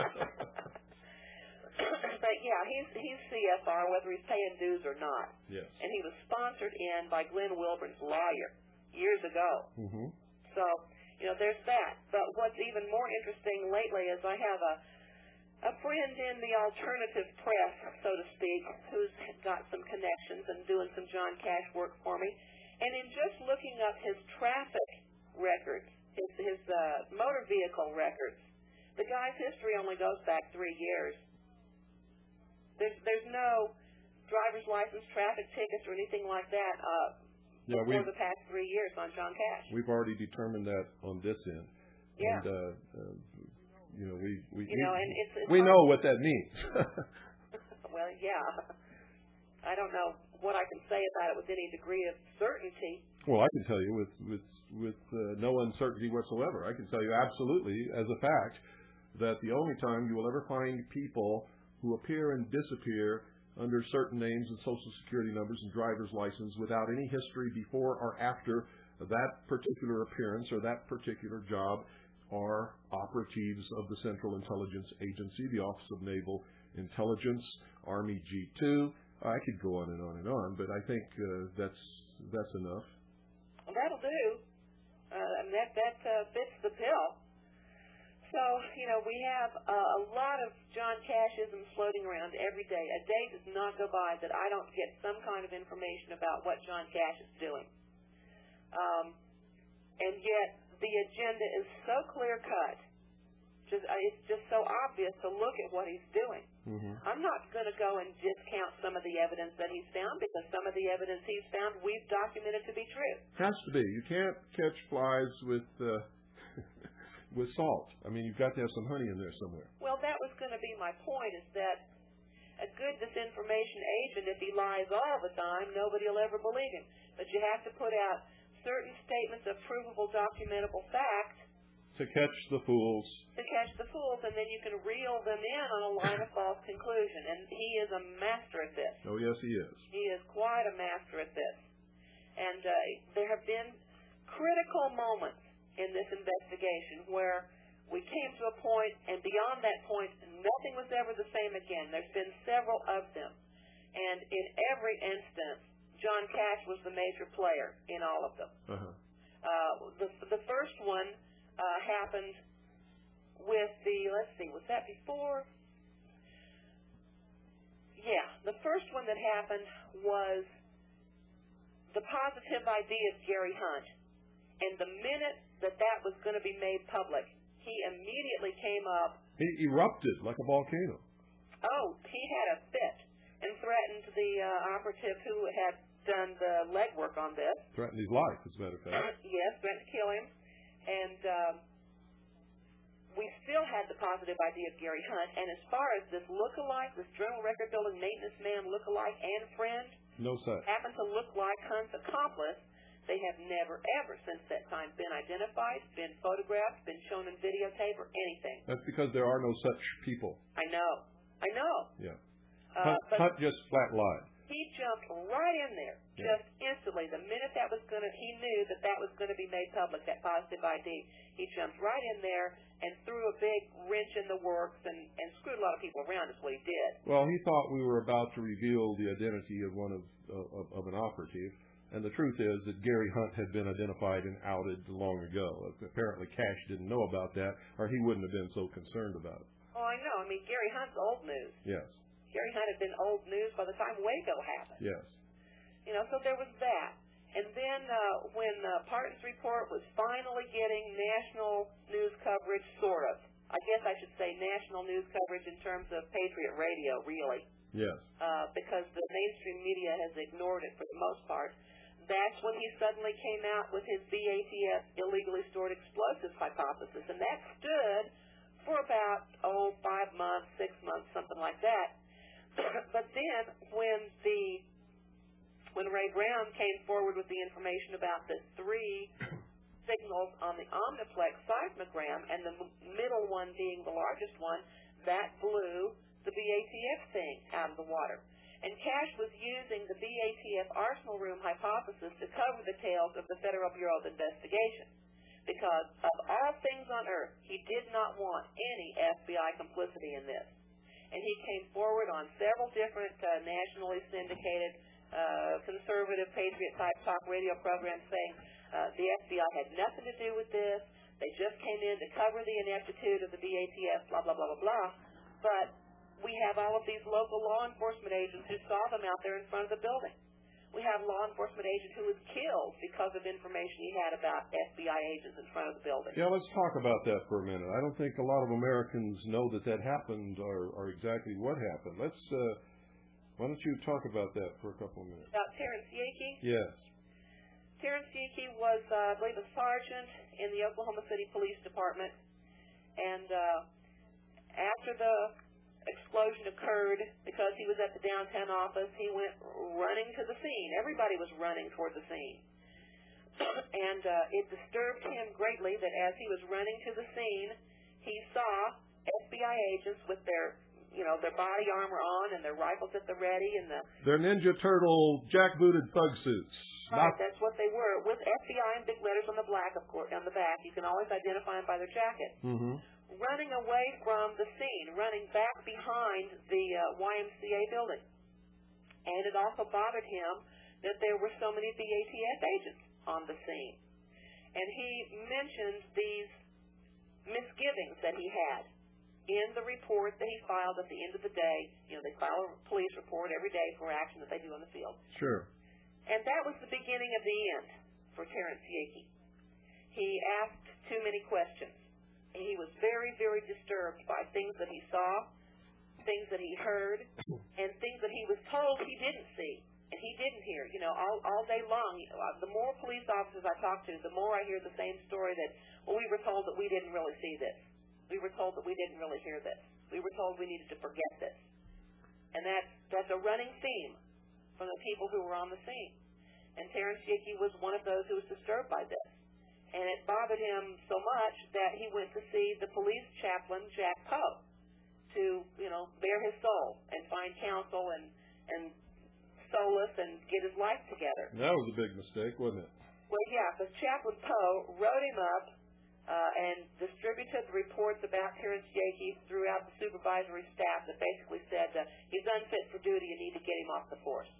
But yeah, he's he's C F R, whether he's paying dues or not.
Yes.
And he was sponsored in by Glenn Wilburn's lawyer years ago.
Mm-hmm.
So, you know, there's that. But what's even more interesting lately is I have a a friend in the alternative press, so to speak, who's got some connections and doing some John Cash work for me. And in just looking up his traffic records, his, his uh, motor vehicle records, the guy's history only goes back three years. There's there's no driver's license, traffic tickets, or anything like that uh,
yeah,
before the past three years on John Cash.
We've already determined that on this end.
Yeah.
And, uh, uh, you know, we we,
you know, and it's, it's
we know what that means.
Well, yeah. I don't know what I can say about it with any degree of certainty.
Well, I can tell you with with with uh, no uncertainty whatsoever. I can tell you absolutely as a fact that the only time you will ever find people who appear and disappear under certain names and social security numbers and driver's license without any history before or after that particular appearance or that particular job are operatives of the Central Intelligence Agency, the Office of Naval Intelligence, Army G two. I could go on and on and on, but I think uh, that's that's enough.
Well, that'll do. Uh, and that that uh, fits the bill. So, you know, we have uh, a lot of John Cashisms floating around every day. A day does not go by that I don't get some kind of information about what John Cash is doing. Um, and yet the agenda is so clear-cut. Just, uh, it's just so obvious to look at what he's doing.
Mm-hmm.
I'm not going to go and discount some of the evidence that he's found, because some of the evidence he's found we've documented to be true.
Has to be. You can't catch flies with uh, with salt. I mean, you've got to have some honey in there somewhere.
Well, that was going to be my point, is that a good disinformation agent, if he lies all the time, nobody will ever believe him. But you have to put out certain statements of provable, documentable fact
To catch the fools.
to catch the fools, and then you can reel them in on a line of false conclusion. And he is a master at this.
Oh, yes, he is.
He is quite a master at this. And uh, there have been critical moments in this investigation where we came to a point, and beyond that point, nothing was ever the same again. There's been several of them. And in every instance, John Cash was the major player in all of them.
Uh-huh.
Uh, the, the first one uh, happened with the, let's see, was that before? Yeah, the first one that happened was the positive I D of Gary Hunt. And the minute that that was going to be made public, he immediately came up.
He erupted like a volcano.
Oh, he had a fit and threatened the uh, operative who had done the legwork on this.
Threatened his life, as a matter of fact.
Yes, threatened to kill him. And um, we still had the positive I D of Gary Hunt. And as far as this look-alike, this journal record building maintenance man look-alike and friend,
No such.
happened to look like Hunt's accomplice, they have never, ever since that time been identified, been photographed, been shown in videotape, or anything.
That's because there are no such people.
I know. I know.
Yeah.
Uh,
Hunt,
but
Hunt just flat lied.
he jumped right in there,
Yeah.
just instantly. The minute that was going to, he knew that that was going to be made public, that positive I D. He jumped right in there and threw a big wrench in the works and, and screwed a lot of people around, is what he did.
Well, he thought we were about to reveal the identity of one of, of, of an operative. And the truth is that Gary Hunt had been identified and outed long ago. Apparently Cash didn't know about that, or he wouldn't have been so concerned about it.
Oh, I know. I mean, Gary Hunt's old news.
Yes.
Gary Hunt had been old news by the time Waco happened.
Yes.
You know, so there was that. And then uh, when uh, Parton's report was finally getting national news coverage, sort of. I guess I should say national news coverage in terms of Patriot Radio, really.
Yes.
Uh, because the mainstream media has ignored it for the most part. That's when he suddenly came out with his B A T F, illegally stored explosives hypothesis. And that stood for about, oh, five months, six months, something like that. But then when the when Ray Brown came forward with the information about the three signals on the Omniplex seismogram, and the middle one being the largest one, that blew the B A T F thing out of the water. And Cash was using the B A T F arsenal room hypothesis to cover the tails of the Federal Bureau of Investigation. Because of all things on earth, he did not want any F B I complicity in this. And he came forward on several different uh, nationally syndicated uh, conservative patriot-type talk radio programs saying uh, the F B I had nothing to do with this. They just came in to cover the ineptitude of the B A T F, blah, blah, blah, blah, blah. But we have all of these local law enforcement agents who saw them out there in front of the building. We have a law enforcement agent who was killed because of information he had about F B I agents in front of the building.
Yeah, let's talk about that for a minute. I don't think a lot of Americans know that that happened or, or exactly what happened. Let's, uh, why don't you talk about that for a couple of minutes?
About Terrence Yeakey?
Yes.
Terrence Yeakey was, uh, I believe, a sergeant in the Oklahoma City Police Department. And uh, after the explosion occurred, because he was at the downtown office, he went running to the scene. Everybody was running toward the scene. And uh, it disturbed him greatly that as he was running to the scene, he saw F B I agents with their, you know, their body armor on and their rifles at the ready and the...
They're Ninja Turtle jackbooted thug suits.
Right,
Not...
that's what they were, with F B I in big letters on the black, of course, on the back. You can always identify them by their jacket.
Mm-hmm.
Running away from the scene, running back behind the uh, Y M C A building. And it also bothered him that there were so many B A T F agents on the scene. And he mentioned these misgivings that he had in the report that he filed at the end of the day. You know, they file a police report every day for action that they do on the field.
Sure.
And that was the beginning of the end for Terrence Yakey. He asked too many questions. He was very, very disturbed by things that he saw, things that he heard, and things that he was told he didn't see and he didn't hear. You know, all, all day long, the more police officers I talk to, the more I hear the same story that, well, we were told that we didn't really see this. We were told that we didn't really hear this. We were told we needed to forget this. And that's, that's a running theme from the people who were on the scene. And Terrence Yakey was one of those who was disturbed by this. And it bothered him so much that he went to see the police chaplain, Jack Poe, to, you know, bare his soul and find counsel and, and solace and get his life together.
That was a big mistake, wasn't it?
Well, yeah, because Chaplain Poe wrote him up uh, and distributed the reports about Terrence Yakey throughout the supervisory staff that basically said uh, he's unfit for duty, you need to get him off the force.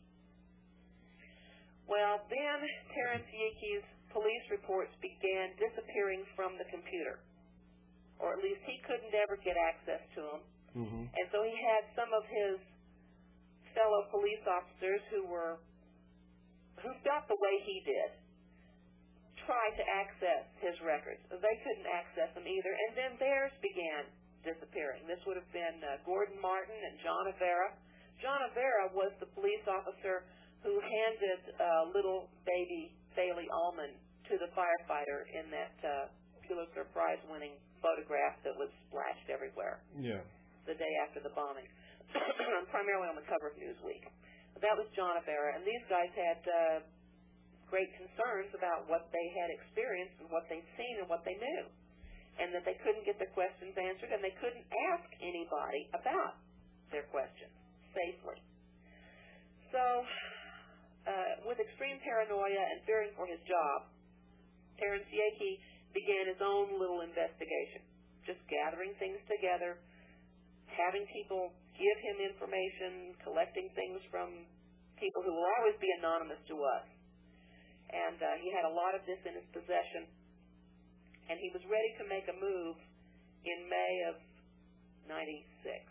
Well, then Terrence Yakey's police reports began disappearing from the computer, or at least he couldn't ever get access to them.
Mm-hmm.
And so he had some of his fellow police officers who were who felt the way he did try to access his records. They couldn't access them either, and then theirs began disappearing. This would have been uh, Gordon Martin and John Avera. John Avera was the police officer who handed uh, little baby Bailey Allman to the firefighter in that uh, Pulitzer Prize-winning photograph that was splashed everywhere.
Yeah.
The day after the bombing, primarily on the cover of Newsweek. That was John Avera, and these guys had uh, great concerns about what they had experienced and what they'd seen and what they knew, and that they couldn't get their questions answered, and they couldn't ask anybody about their questions safely. So, uh, with extreme paranoia and fearing for his job, Terrence Yakey began his own little investigation, just gathering things together, having people give him information, collecting things from people who will always be anonymous to us. And uh, he had a lot of this in his possession. And he was ready to make a move in May of ninety-six.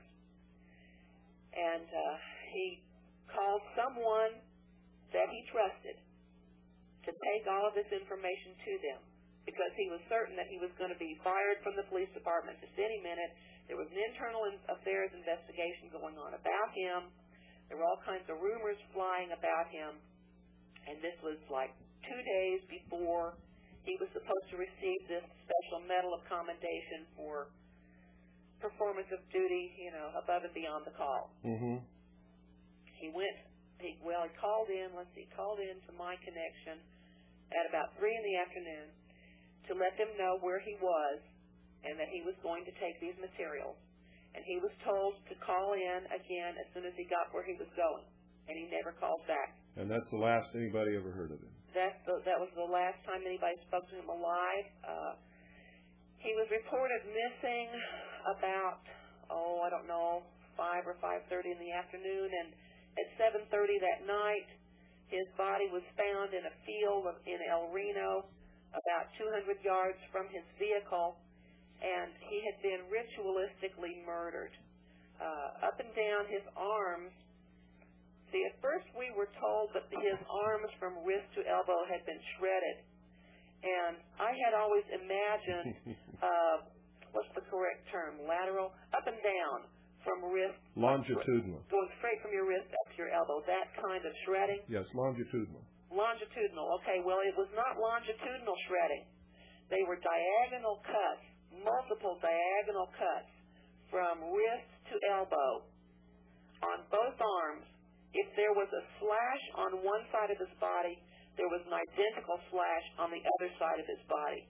And uh, he called someone that he trusted to take all of this information to them, because he was certain that he was going to be fired from the police department just any minute. There was an internal affairs investigation going on about him. There were all kinds of rumors flying about him. And this was like two days before he was supposed to receive this special medal of commendation for performance of duty, you know, above and beyond the call.
Mm-hmm.
He went, he, well, he called in, let's see, called in to my connection at about three in the afternoon to let them know where he was and that he was going to take these materials. And he was told to call in again as soon as he got where he was going. And he never called back.
And that's the last anybody ever heard of him.
That's the, that was the last time anybody spoke to him alive. Uh, he was reported missing about, oh, I don't know, five or five thirty in the afternoon. And at seven thirty that night, his body was found in a field in El Reno, about two hundred yards from his vehicle, and he had been ritualistically murdered. Uh, up and down his arms, see, at first we were told that his arms from wrist to elbow had been shredded, and I had always imagined, uh, what's the correct term, lateral, up and down, from wrist.
Longitudinal.
Going straight from your wrist up to your elbow, that kind of shredding.
Yes, longitudinal.
Longitudinal. Okay, well, it was not longitudinal shredding. They were diagonal cuts, multiple diagonal cuts from wrist to elbow on both arms. If there was a slash on one side of his body, there was an identical slash on the other side of his body.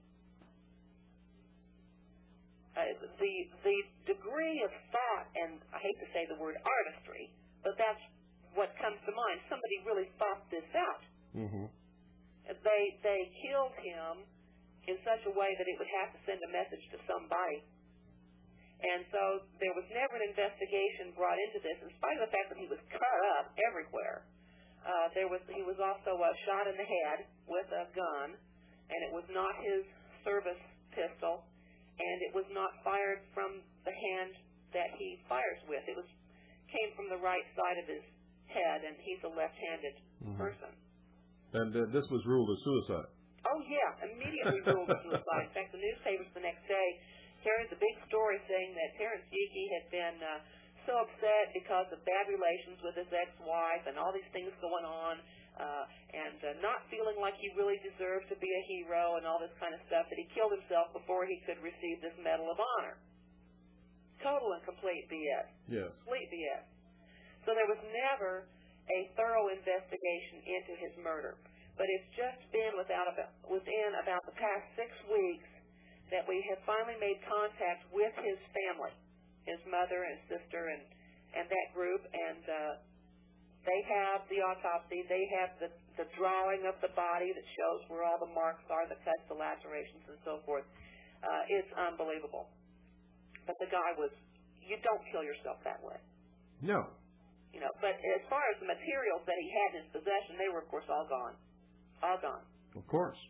Uh, the, the degree of thought, and I hate to say the word artistry, but that's what comes to mind. Somebody really thought this out.
Mm-hmm.
They they killed him in such a way that it would have to send a message to somebody. And so there was never an investigation brought into this, in spite of the fact that he was cut up everywhere. Uh, there was he was also uh, shot in the head with a gun, and it was not his service pistol. and it was not fired from the hand that he fires with. It was came from the right side of his head, and he's a left-handed mm-hmm. person.
And uh, this was ruled a suicide.
Oh, yeah, immediately ruled a suicide. In fact, the newspapers the next day carried the big story saying that Terrence Yeakey had been uh, so upset because of bad relations with his ex-wife and all these things going on, uh, and uh, not feeling like he really deserved to be a hero and all this kind of stuff, that he killed himself before he could receive this Medal of Honor. Total and complete B S.
Yes.
Complete B S. So there was never a thorough investigation into his murder. But it's just been without about, within about the past six weeks that we have finally made contact with his family, his mother and sister and, and that group, and uh, they have the autopsy. They have the, the drawing of the body that shows where all the marks are, the cuts, the lacerations, and so forth. Uh, it's unbelievable. But the guy was, you don't kill yourself that way.
No.
You know, but as far as the materials that he had in his possession, they were, of course, all gone. All gone.
Of course.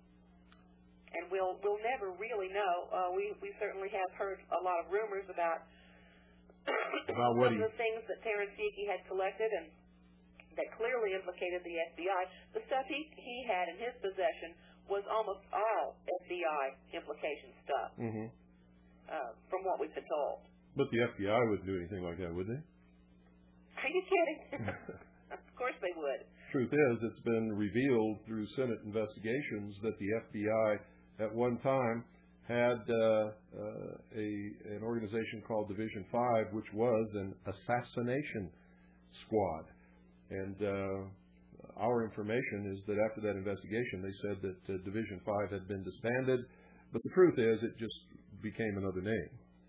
And we'll we'll never really know. Uh, we we certainly have heard a lot of rumors about,
about what
some
he...
of the things that Terrence Yeakey had collected and that clearly implicated the F B I. The stuff he he had in his possession was almost all F B I implication stuff,
mm-hmm.
uh, from what we've been told.
But the F B I wouldn't do anything like that, would they?
Are you kidding? Of course they would.
Truth is, it's been revealed through Senate investigations that the F B I at one time had uh, uh, a an organization called Division Five, which was an assassination squad. And uh, our information is that after that investigation, they said that uh, Division Five had been disbanded. But the truth is, it just became another name.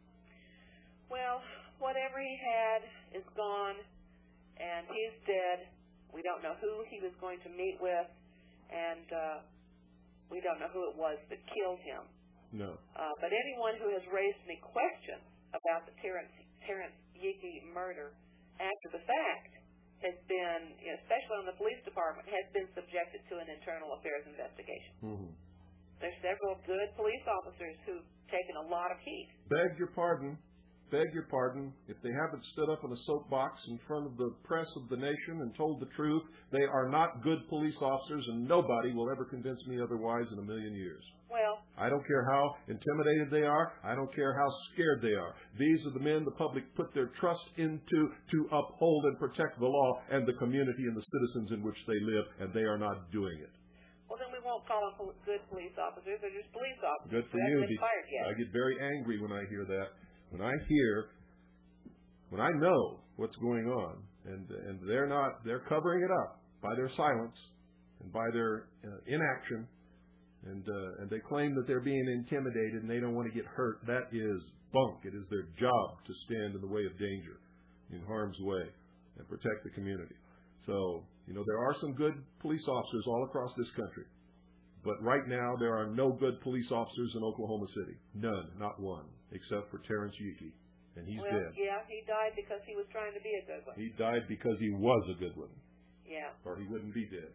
Well, whatever he had is gone, and he's dead. We don't know who he was going to meet with, and uh, we don't know who it was that killed him.
No.
Uh, but anyone who has raised any questions about the Terrence, Terrence Yeakey murder after the fact has been, you know, especially on the police department, has been subjected to an internal affairs investigation.
Mm-hmm.
There's several good police officers who've taken a lot of heat.
Beg your pardon. Beg your pardon, if they haven't stood up in a soapbox in front of the press of the nation and told the truth, they are not good police officers, and nobody will ever convince me otherwise in a million years.
Well,
I don't care how intimidated they are. I don't care how scared they are. These are the men the public put their trust into to uphold and protect the law and the community and the citizens in which they live, and they are not doing it.
Well, then we won't call them pol- good police officers. They're just police officers.
Good for
they
you.
haven't been fired yet.
I get very angry when I hear that. When I hear, when I know what's going on, and and they're not, they're covering it up by their silence and by their uh, inaction, and uh, and they claim that they're being intimidated and they don't want to get hurt. That is bunk. It is their job to stand in the way of danger, in harm's way, and protect the community. So, you know, there are some good police officers all across this country. But right now, there are no good police officers in Oklahoma City. None, not one, except for Terrence Yeakey. And he's
well,
dead.
Yeah, he died because he was trying to be a good one.
He died because he was a good one.
Yeah.
Or he wouldn't be dead.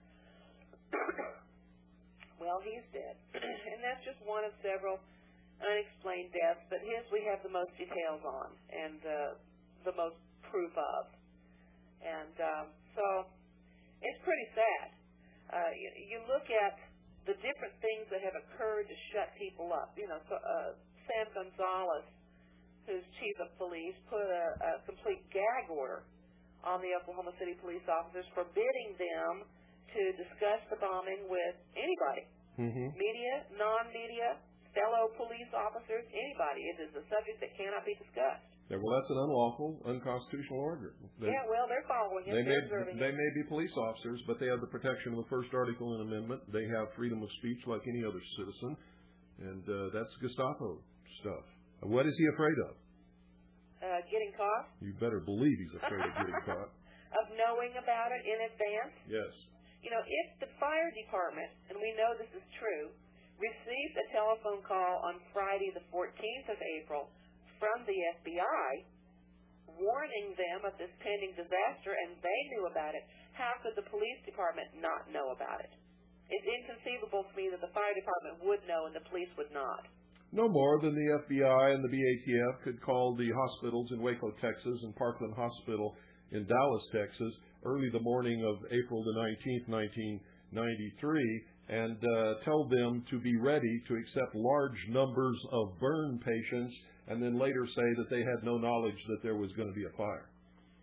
Well, he's dead. And that's just one of several unexplained deaths. But his we have the most details on and uh, the most proof of. And um, so it's pretty sad. Uh, you, you look at the different things that have occurred to shut people up. You know, so, uh, Sam Gonzalez, who's chief of police, put a, a complete gag order on the Oklahoma City police officers, forbidding them to discuss the bombing with anybody.
Mm-hmm.
Media, non-media, fellow police officers, anybody. It is a subject that cannot be discussed.
Yeah, well, that's an unlawful, unconstitutional order. They,
yeah, well, they're following it.
They
they're
may,
observing
they
it.
may be police officers, but they have the protection of the First Article and Amendment. They have freedom of speech like any other citizen, and uh, that's Gestapo stuff. What is he afraid of?
Uh, getting caught?
You better believe he's afraid of getting caught.
Of knowing about it in advance?
Yes.
You know, if the fire department, and we know this is true, received a telephone call on Friday the fourteenth of April from the F B I warning them of this pending disaster, and they knew about it, how could the police department not know about it? It's inconceivable to me that the fire department would know and the police would not.
No more than the F B I and the B A T F could call the hospitals in Waco, Texas, and Parkland Hospital in Dallas, Texas, early the morning of April the nineteenth, nineteen ninety-three, and uh, tell them to be ready to accept large numbers of burn patients, and then later say that they had no knowledge that there was going to be a fire.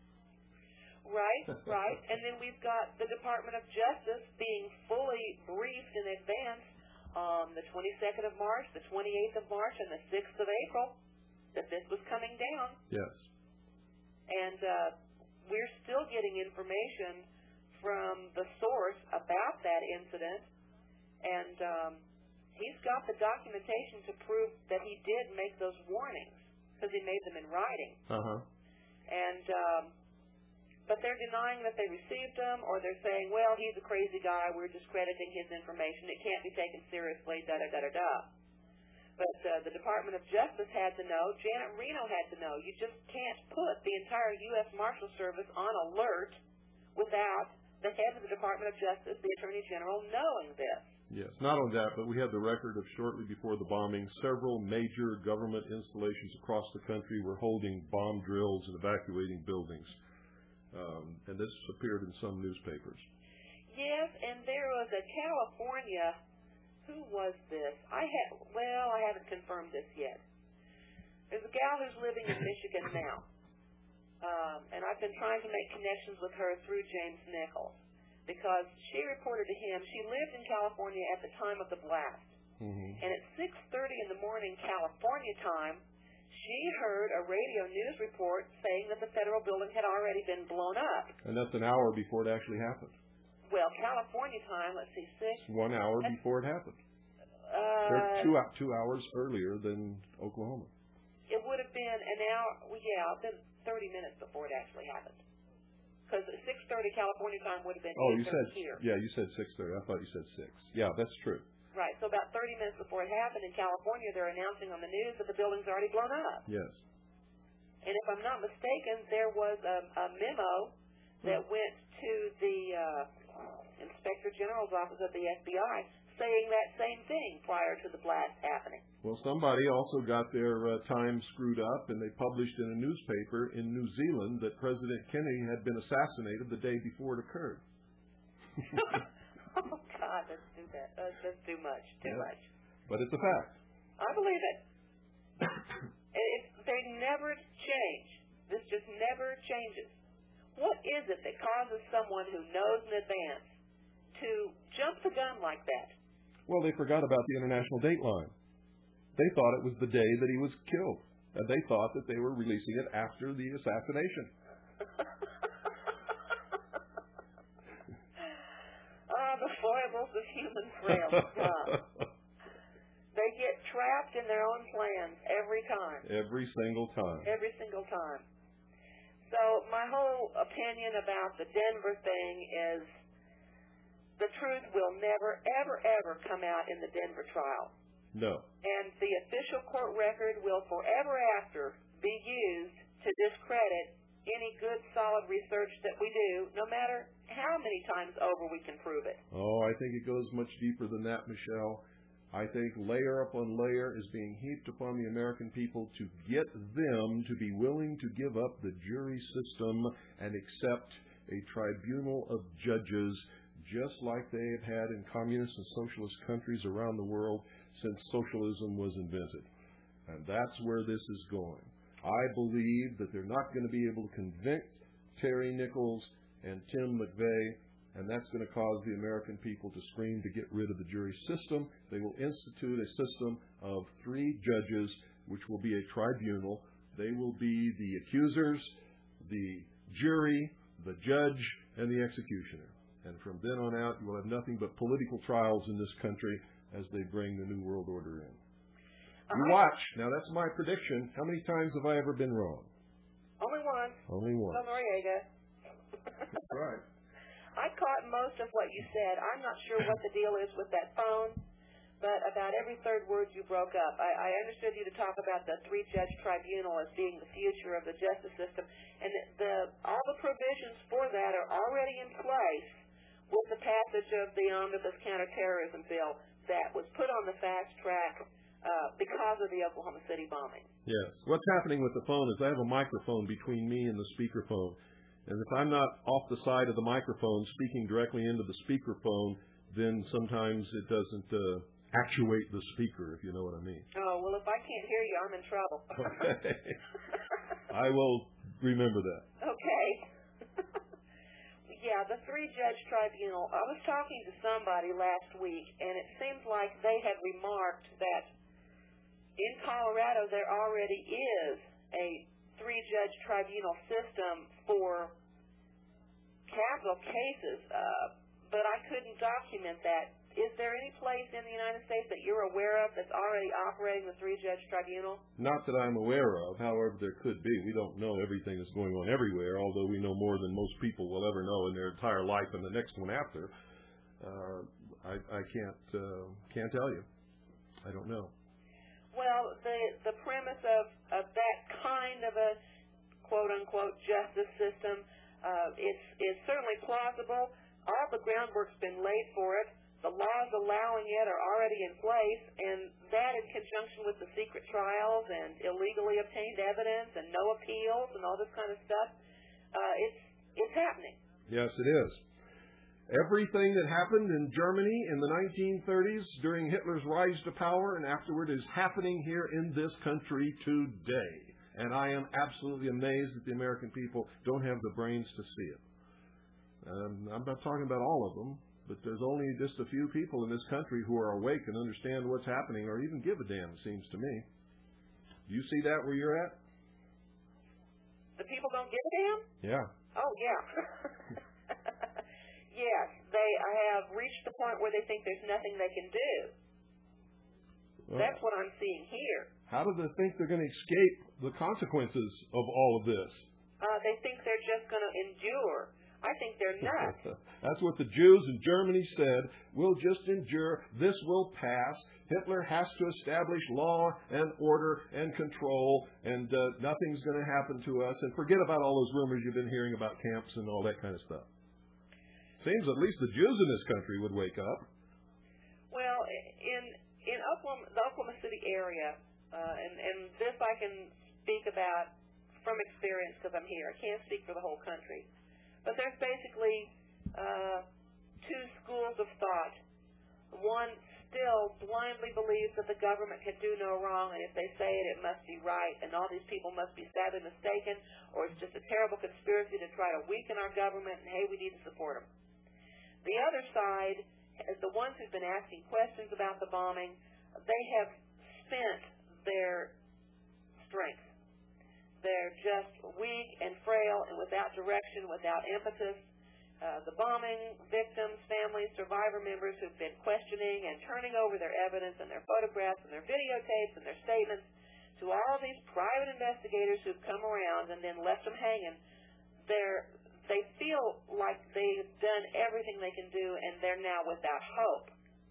Right, right. And then we've got the Department of Justice being fully briefed in advance on the twenty-second of March, the twenty-eighth of March, and the sixth of April that this was coming down.
Yes.
And uh, we're still getting information from the source about that incident, and um, he's got the documentation to prove that he did make those warnings because he made them in writing.
Uh-huh.
And um, but they're denying that they received them, or they're saying, well, he's a crazy guy, we're discrediting his information, it can't be taken seriously, da-da-da-da-da. But uh, the Department of Justice had to know, Janet Reno had to know, you just can't put the entire U S Marshal Service on alert without the head of the Department of Justice, the Attorney General, knowing this.
Yes, not only that, but we have the record of shortly before the bombing, several major government installations across the country were holding bomb drills and evacuating buildings. Um, and this appeared in some newspapers.
Yes, and there was a California, who was this? I had, well, I haven't confirmed this yet. There's a gal who's living in Michigan now, um, and I've been trying to make connections with her through James Nichols, because she reported to him, she lived in California at the time of the blast,
mm-hmm.
and at six thirty in the morning California time, she heard a radio news report saying that the federal building had already been blown up.
And that's an hour before it actually happened.
Well, California time, let's see, six.
One hour before it happened.
Uh,
They're two, two hours earlier than Oklahoma.
It would have been an hour, well, yeah, been thirty minutes before it actually happened. Because at six thirty California time would have been
Oh, you said,
here.
yeah, you said six thirty. I thought you said six. Yeah, that's true.
Right, so about thirty minutes before it happened in California, they're announcing on the news that the building's already blown up.
Yes.
And if I'm not mistaken, there was a, a memo that went to the uh, Inspector General's office at the F B I saying that same thing prior to the blast happening.
Well, somebody also got their uh, time screwed up, and they published in a newspaper in New Zealand that President Kennedy had been assassinated the day before it occurred.
Oh, God, let's do that. Uh, that's too much, too
yeah.
much.
But it's a fact.
I believe it. it. They never change. This just never changes. What is it that causes someone who knows in advance to jump the gun like that?
Well, they forgot about the international date line. They thought it was the day that he was killed, and they thought that they were releasing it after the assassination.
Ah, the foibles of human frailty. They get trapped in their own plans every time.
Every single time.
Every single time. So my whole opinion about the Denver thing is the truth will never, ever, ever come out in the Denver trial.
No.
And the official court record will forever after be used to discredit any good, solid research that we do, no matter how many times over we can prove it.
Oh, I think it goes much deeper than that, Michelle. I think layer upon layer is being heaped upon the American people to get them to be willing to give up the jury system and accept a tribunal of judges just like they have had in communist and socialist countries around the world since socialism was invented. And that's where this is going. I believe that they're not going to be able to convict Terry Nichols and Tim McVeigh, and that's going to cause the American people to scream to get rid of the jury system. They will institute a system of three judges, which will be a tribunal. They will be the accusers, the jury, the judge, and the executioner. And from then on out, you will have nothing but political trials in this country as they bring the New World Order in. You watch. Now, that's my prediction. How many times have I ever been wrong?
Only once.
Only once.
From Noriega.
That's right.
I caught most of what you said. I'm not sure what the deal is with that phone, but about every third word you broke up. I, I understood you to talk about the three-judge tribunal as being the future of the justice system, and the, the all the provisions for that are already in place with the passage of the Omnibus Counterterrorism Bill that was put on the fast track uh, because of the Oklahoma City bombing.
Yes. What's happening with the phone is I have a microphone between me and the speakerphone. And if I'm not off the side of the microphone speaking directly into the speakerphone, then sometimes it doesn't uh, actuate the speaker, if you know what I mean.
Oh, well, if I can't hear you, I'm in trouble.
Okay. I will remember that.
Okay. Yeah, the three-judge tribunal, I was talking to somebody last week, and it seems like they had remarked that in Colorado there already is a three-judge tribunal system for capital cases, uh, but I couldn't document that. Is there any place in the United States that you're aware of that's already operating the three-judge tribunal?
Not that I'm aware of. However, there could be. We don't know everything that's going on everywhere, although we know more than most people will ever know in their entire life and the next one after. Uh, I, I can't uh, can't tell you. I don't know.
Well, the the premise of, of that kind of a quote-unquote justice system, uh, it's, it's certainly plausible. All the groundwork's been laid for it. The laws allowing it are already in place, and that in conjunction with the secret trials and illegally obtained evidence and no appeals and all this kind of stuff, uh, it's it's happening.
Yes, it is. Everything that happened in Germany in the nineteen thirties during Hitler's rise to power and afterward is happening here in this country today. And I am absolutely amazed that the American people don't have the brains to see it. Um, I'm not talking about all of them, but there's only just a few people in this country who are awake and understand what's happening or even give a damn, it seems to me. Do you see that where you're at?
The people don't give a damn?
Yeah.
Oh, yeah. Yes, they have reached the point where they think there's nothing they can do.
Well,
that's what I'm seeing here.
How do they think they're going to escape the consequences of all of this?
Uh, they think they're just going to endure. I think they're nuts.
That's what the Jews in Germany said. We'll just endure. This will pass. Hitler has to establish law and order and control, and uh, nothing's going to happen to us. And forget about all those rumors you've been hearing about camps and all that kind of stuff. Seems at least the Jews in this country would wake up.
Well, in in Oklahoma, the Oklahoma City area, uh, and, and this I can speak about from experience because I'm here. I can't speak for the whole country. But there's basically uh, two schools of thought. One still blindly believes that the government can do no wrong, and if they say it, it must be right, and all these people must be sadly mistaken, or it's just a terrible conspiracy to try to weaken our government, and hey, we need to support them. The other side is the ones who've been asking questions about the bombing. They have spent their strength. They're just weak and frail and without direction, without impetus. Uh, the bombing victims, families, survivor members who've been questioning and turning over their evidence and their photographs and their videotapes and their statements to all of these private investigators who've come around and then left them hanging, they're, they feel like they've done everything they can do and they're now without hope.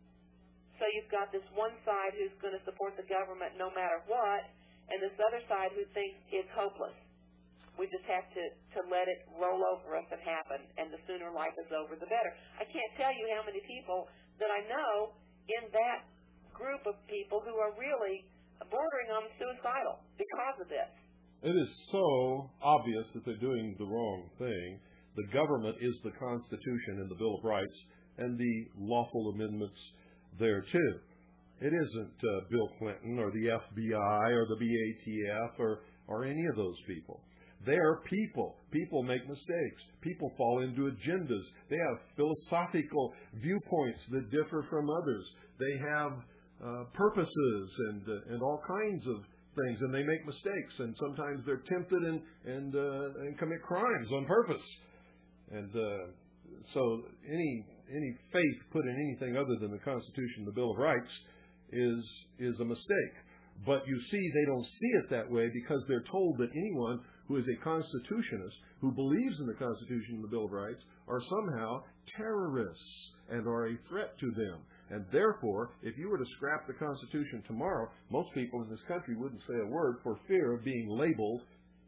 So you've got this one side who's going to support the government no matter what, and this other side who thinks it's hopeless. We just have to, to let it roll over us and happen, and the sooner life is over, the better. I can't tell you how many people that I know in that group of people who are really bordering on suicidal because of this.
It is so obvious that they're doing the wrong thing. The government is the Constitution and the Bill of Rights and the lawful amendments there, too. It isn't uh, Bill Clinton or the F B I or the B A T F or, or any of those people. They're people. People make mistakes. People fall into agendas. They have philosophical viewpoints that differ from others. They have uh, purposes and uh, and all kinds of things, and they make mistakes. And sometimes they're tempted and and uh, and commit crimes on purpose. And uh, so any any faith put in anything other than the Constitution and the Bill of Rights is is a mistake. But you see, they don't see it that way because they're told that anyone who is a constitutionist, who believes in the Constitution and the Bill of Rights, are somehow terrorists and are a threat to them. And therefore, if you were to scrap the Constitution tomorrow, most people in this country wouldn't say a word for fear of being labeled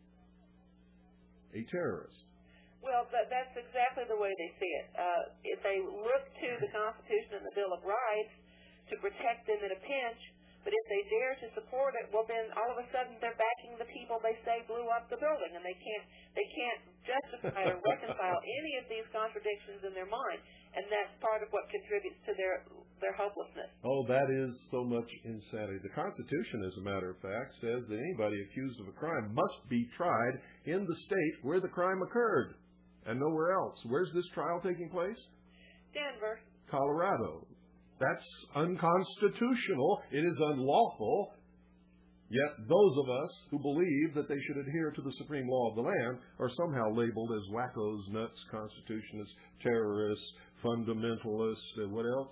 a terrorist.
Well, that, that's exactly the way they see it. Uh, if they look to the Constitution and the Bill of Rights to protect them in a pinch, But if they dare to support it, well, then all of a sudden they're backing the people they say blew up the building, and they can't they can't justify or reconcile any of these contradictions in their mind, and that's part of what contributes to their their hopelessness.
Oh, that is so much insanity. The Constitution, as a matter of fact, says that anybody accused of a crime must be tried in the state where the crime occurred, and nowhere else. Where's this trial taking place?
Denver.
Colorado. That's unconstitutional. It is unlawful. Yet those of us who believe that they should adhere to the supreme law of the land are somehow labeled as wackos, nuts, constitutionists, terrorists, fundamentalists, and what else?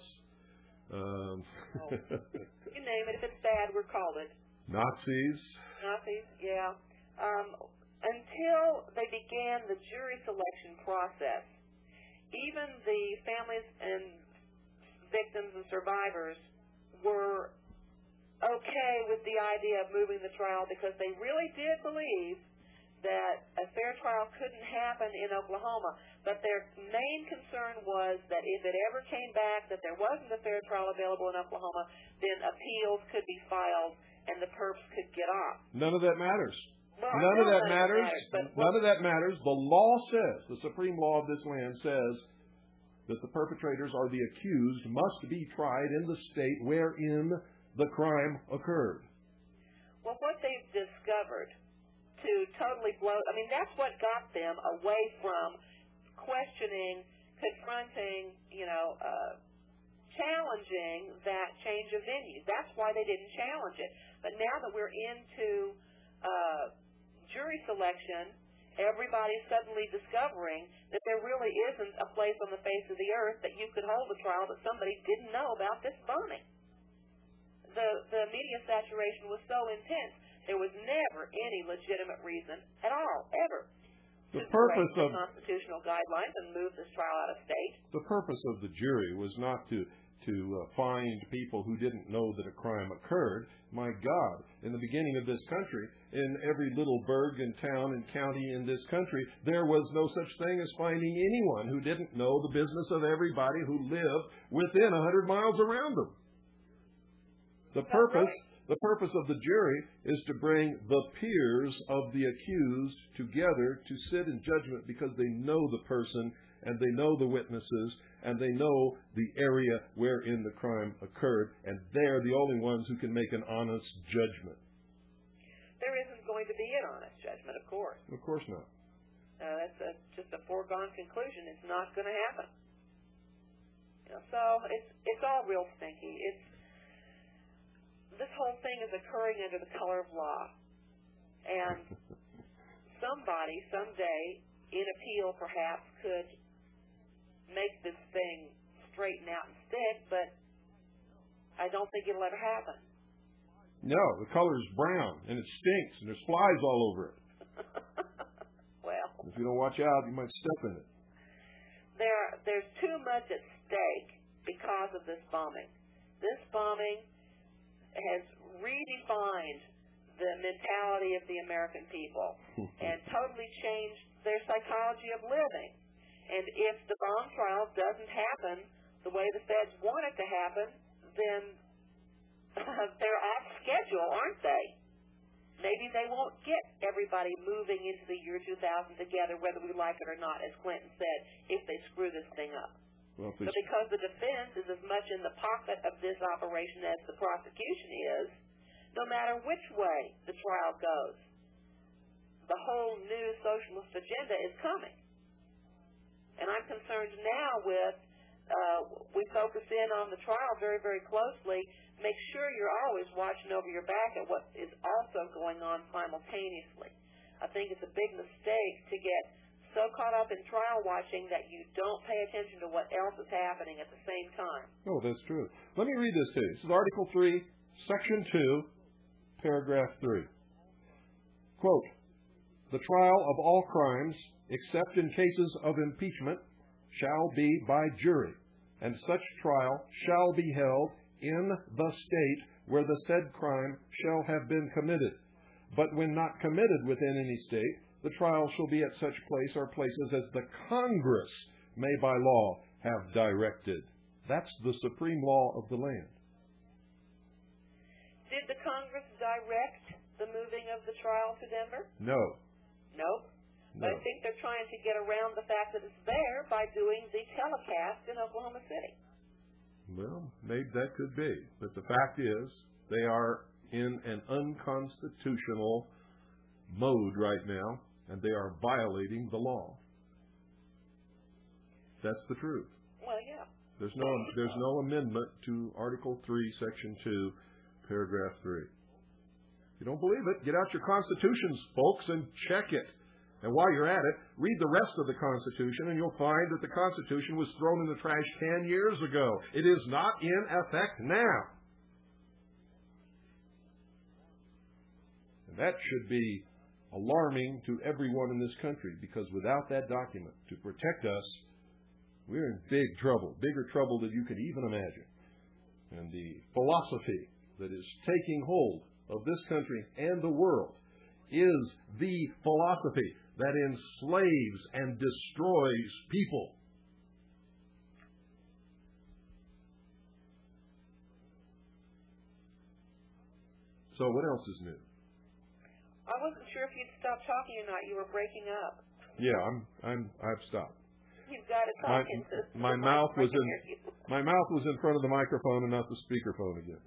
Um,
oh. You name it. If it's bad, we're called it.
Nazis.
Nazis, yeah. Um, until they began the jury selection process, even the families and victims and survivors were okay with the idea of moving the trial because they really did believe that a fair trial couldn't happen in Oklahoma. But their main concern was that if it ever came back that there wasn't a fair trial available in Oklahoma, then appeals could be filed and the perps could get off.
None of that matters.
Well,
none of that matters.
matters
none of that matters. The law says, the supreme law of this land says, that the perpetrators or the accused must be tried in the state wherein the crime occurred.
Well, what they've discovered to totally blow, I mean, that's what got them away from questioning, confronting, you know, uh, challenging that change of venue. That's why they didn't challenge it. But now that we're into uh, jury selection, everybody's suddenly discovering that there really isn't a place on the face of the earth that you could hold a trial that somebody didn't know about this bombing. The the media saturation was so intense, there was never any legitimate reason at all, ever,
the
to
purpose
break the
of
constitutional guidelines and move this trial out of state.
The purpose of the jury was not to to uh, find people who didn't know that a crime occurred. My God, in the beginning of this country, in every little burg and town and county in this country, there was no such thing as finding anyone who didn't know the business of everybody who lived within a hundred miles around them. The purpose, the purpose of the jury is to bring the peers of the accused together to sit in judgment because they know the person and they know the witnesses, and they know the area wherein the crime occurred, and they're the only ones who can make an honest judgment.
There isn't going to be an honest judgment, of course.
Of course not.
Uh, that's a, just a foregone conclusion. It's not going to happen. You know, so it's it's all real stinky. It's this whole thing is occurring under the color of law, and somebody someday, in appeal, perhaps could make this thing straighten out and stick, but I don't think it'll ever happen.
No, the color is brown, and it stinks, and there's flies all over it.
Well,
if you don't watch out, you might step in it.
There, there's too much at stake because of this bombing. This bombing has redefined the mentality of the American people and totally changed their psychology of living. And if the bomb trial doesn't happen the way the feds want it to happen, then they're off schedule, aren't they? Maybe they won't get everybody moving into the year two thousand together, whether we like it or not, as Clinton said, if they screw this thing up.
Well,
so because the defense is as much in the pocket of this operation as the prosecution is, no matter which way the trial goes, the whole new socialist agenda is coming. And I'm concerned now with, uh, we focus in on the trial very, very closely. Make sure you're always watching over your back at what is also going on simultaneously. I think it's a big mistake to get so caught up in trial watching that you don't pay attention to what else is happening at the same time.
Oh, that's true. Let me read this to you. This is Article three, Section two, Paragraph three. Quote, the trial of all crimes, except in cases of impeachment, shall be by jury, and such trial shall be held in the state where the said crime shall have been committed. But when not committed within any state, the trial shall be at such place or places as the Congress may by law have directed. That's the supreme law of the land.
Did the Congress direct the moving of the trial to Denver?
No.
Nope.
No.
But I think they're trying to get around the fact that it's there by doing the telecast in Oklahoma City.
Well, maybe that could be. But the fact is, they are in an unconstitutional mode right now, and they are violating the law. That's the truth.
Well, yeah.
There's no there's no amendment to Article three, Section two, Paragraph three. If you don't believe it, get out your constitutions, folks, and check it. And while you're at it, read the rest of the Constitution, and you'll find that the Constitution was thrown in the trash ten years ago. It is not in effect now. And that should be alarming to everyone in this country, because without that document to protect us, we're in big trouble, bigger trouble than you can even imagine. And the philosophy that is taking hold of this country and the world is the philosophy that enslaves and destroys people. So what else is new?
I wasn't sure if you'd stopped talking or not. You were breaking up.
Yeah, I'm I'm I've stopped.
You've got to
My,
talk into
my mouth was in my mouth was in front of the microphone and not the speakerphone again.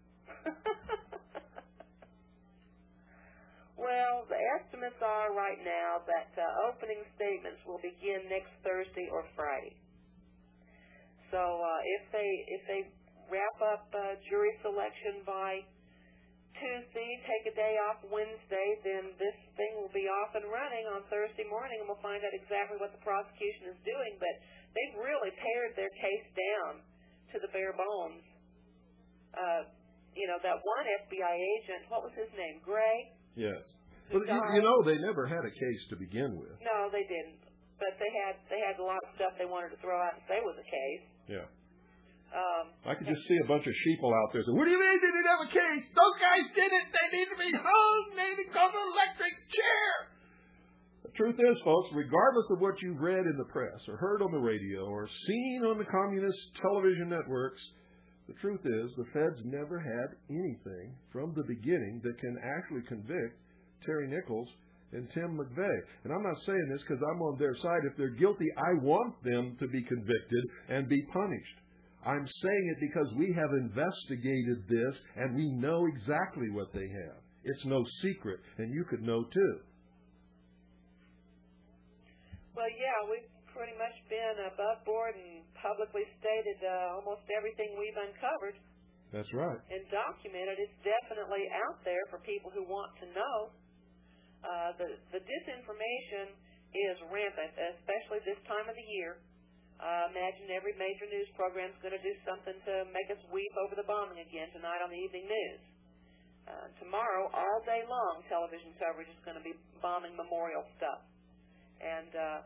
Well, the estimates are right now that uh, opening statements will begin next Thursday or Friday. So uh, if they if they wrap up uh, jury selection by Tuesday, take a day off Wednesday, then this thing will be off and running on Thursday morning, and we'll find out exactly what the prosecution is doing. But they've really pared their case down to the bare bones. Uh, you know, that one F B I agent, what was his name, Gray?
Yes. Well, you, you know, they never had a case to begin with.
No, they didn't. But they had they had a lot of stuff they wanted to throw out and say was a case.
Yeah.
Um,
I could just see a bunch of sheeple out there saying, "What do you mean they didn't have a case? Those guys did it. They need to be hung. They need to go to an electric chair." The truth is, folks, regardless of what you've read in the press or heard on the radio or seen on the communist television networks, the truth is the feds never had anything from the beginning that can actually convict Terry Nichols and Tim McVeigh. And I'm not saying this because I'm on their side. If they're guilty, I want them to be convicted and be punished. I'm saying it because we have investigated this and we know exactly what they have. It's no secret, and you could know too.
Well, yeah, we've pretty much been above board and publicly stated uh, almost everything we've uncovered.
That's right.
And documented. It's definitely out there for people who want to know. Uh, the, the disinformation is rampant, especially this time of the year. Uh, imagine every major news program is going to do something to make us weep over the bombing again tonight on the evening news. Uh, tomorrow, all day long, television coverage is going to be bombing memorial stuff. And uh,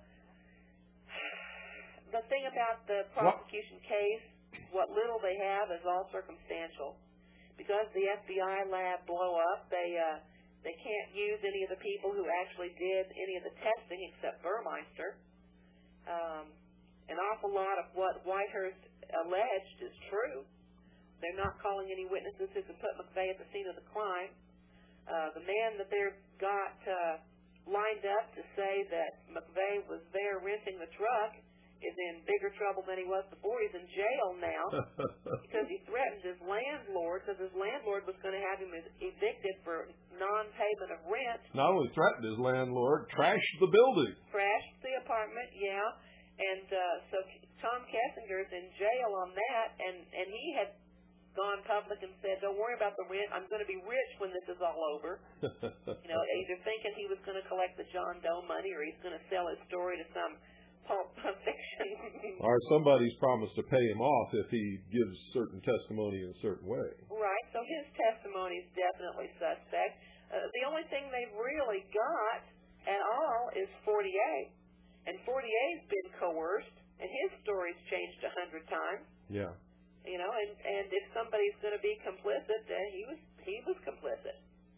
the thing about the prosecution what? case, what little they have is all circumstantial. Because the F B I lab blow up, they uh, they can't use any of the people who actually did any of the testing except Burmeister. Um, an awful lot of what Whitehurst alleged is true. They're not calling any witnesses who could put McVeigh at the scene of the crime. Uh, the man that they've got uh, lined up to say that McVeigh was there renting the truck is in bigger trouble than he was before. He's in jail now because he threatened his landlord, because his landlord was going to have him evicted for non-payment of rent.
Not only threatened his landlord, trashed the building.
Trashed the apartment, yeah. And uh, so Tom Kessinger's in jail on that, and, and he had gone public and said, don't worry about the rent. I'm going to be rich when this is all over. You know, either thinking he was going to collect the John Doe money or he's going to sell his story to some pulp fiction.
Or somebody's promised to pay him off if he gives certain testimony in a certain way.
Right, so his testimony is definitely suspect. Uh, the only thing they've really got at all is forty-eight. And forty-eight's been coerced, and his story's changed a hundred times.
Yeah.
You know, and, and if somebody's going to be complicit, uh, he was he was complicit.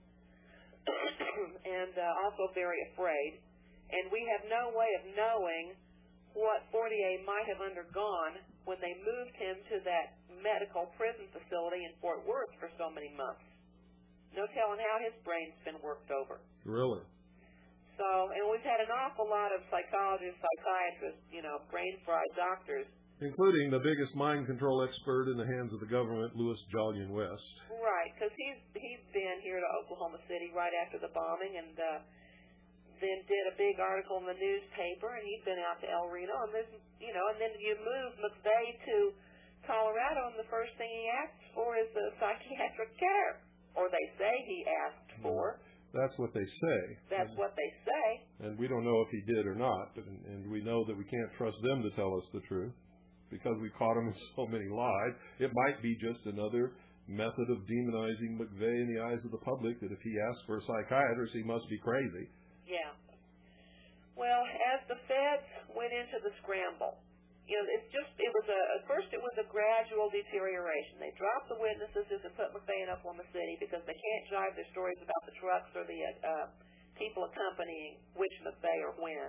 And uh, also very afraid. And we have no way of knowing what forty-eight might have undergone when they moved him to that medical prison facility in Fort Worth for so many months. no telling how his brain's been worked over.
Really?
So, and we've had an awful lot of psychologists, psychiatrists, you know, brain-fried doctors.
Including the biggest mind control expert in the hands of the government, Louis Jolyon West.
Right, because he's he's been here to Oklahoma City right after the bombing, and uh, then did a big article in the newspaper, and he'd been out to El Reno, and there's, you know, and then you move McVeigh to Colorado, and the first thing he asks for is the psychiatric care, or they say he asked for.
That's what they say.
That's
and,
what they say.
And we don't know if he did or not, and, and we know that we can't trust them to tell us the truth, because we caught him in so many lies. It might be just another method of demonizing McVeigh in the eyes of the public, that if he asks for a psychiatrist, he must be crazy.
Yeah. Well, as the feds went into the scramble, you know, it's just, it was a, at first it was a gradual deterioration. They dropped the witnesses and put McVeigh in Oklahoma City because they can't drive their stories about the trucks or the uh, people accompanying which McVeigh or when.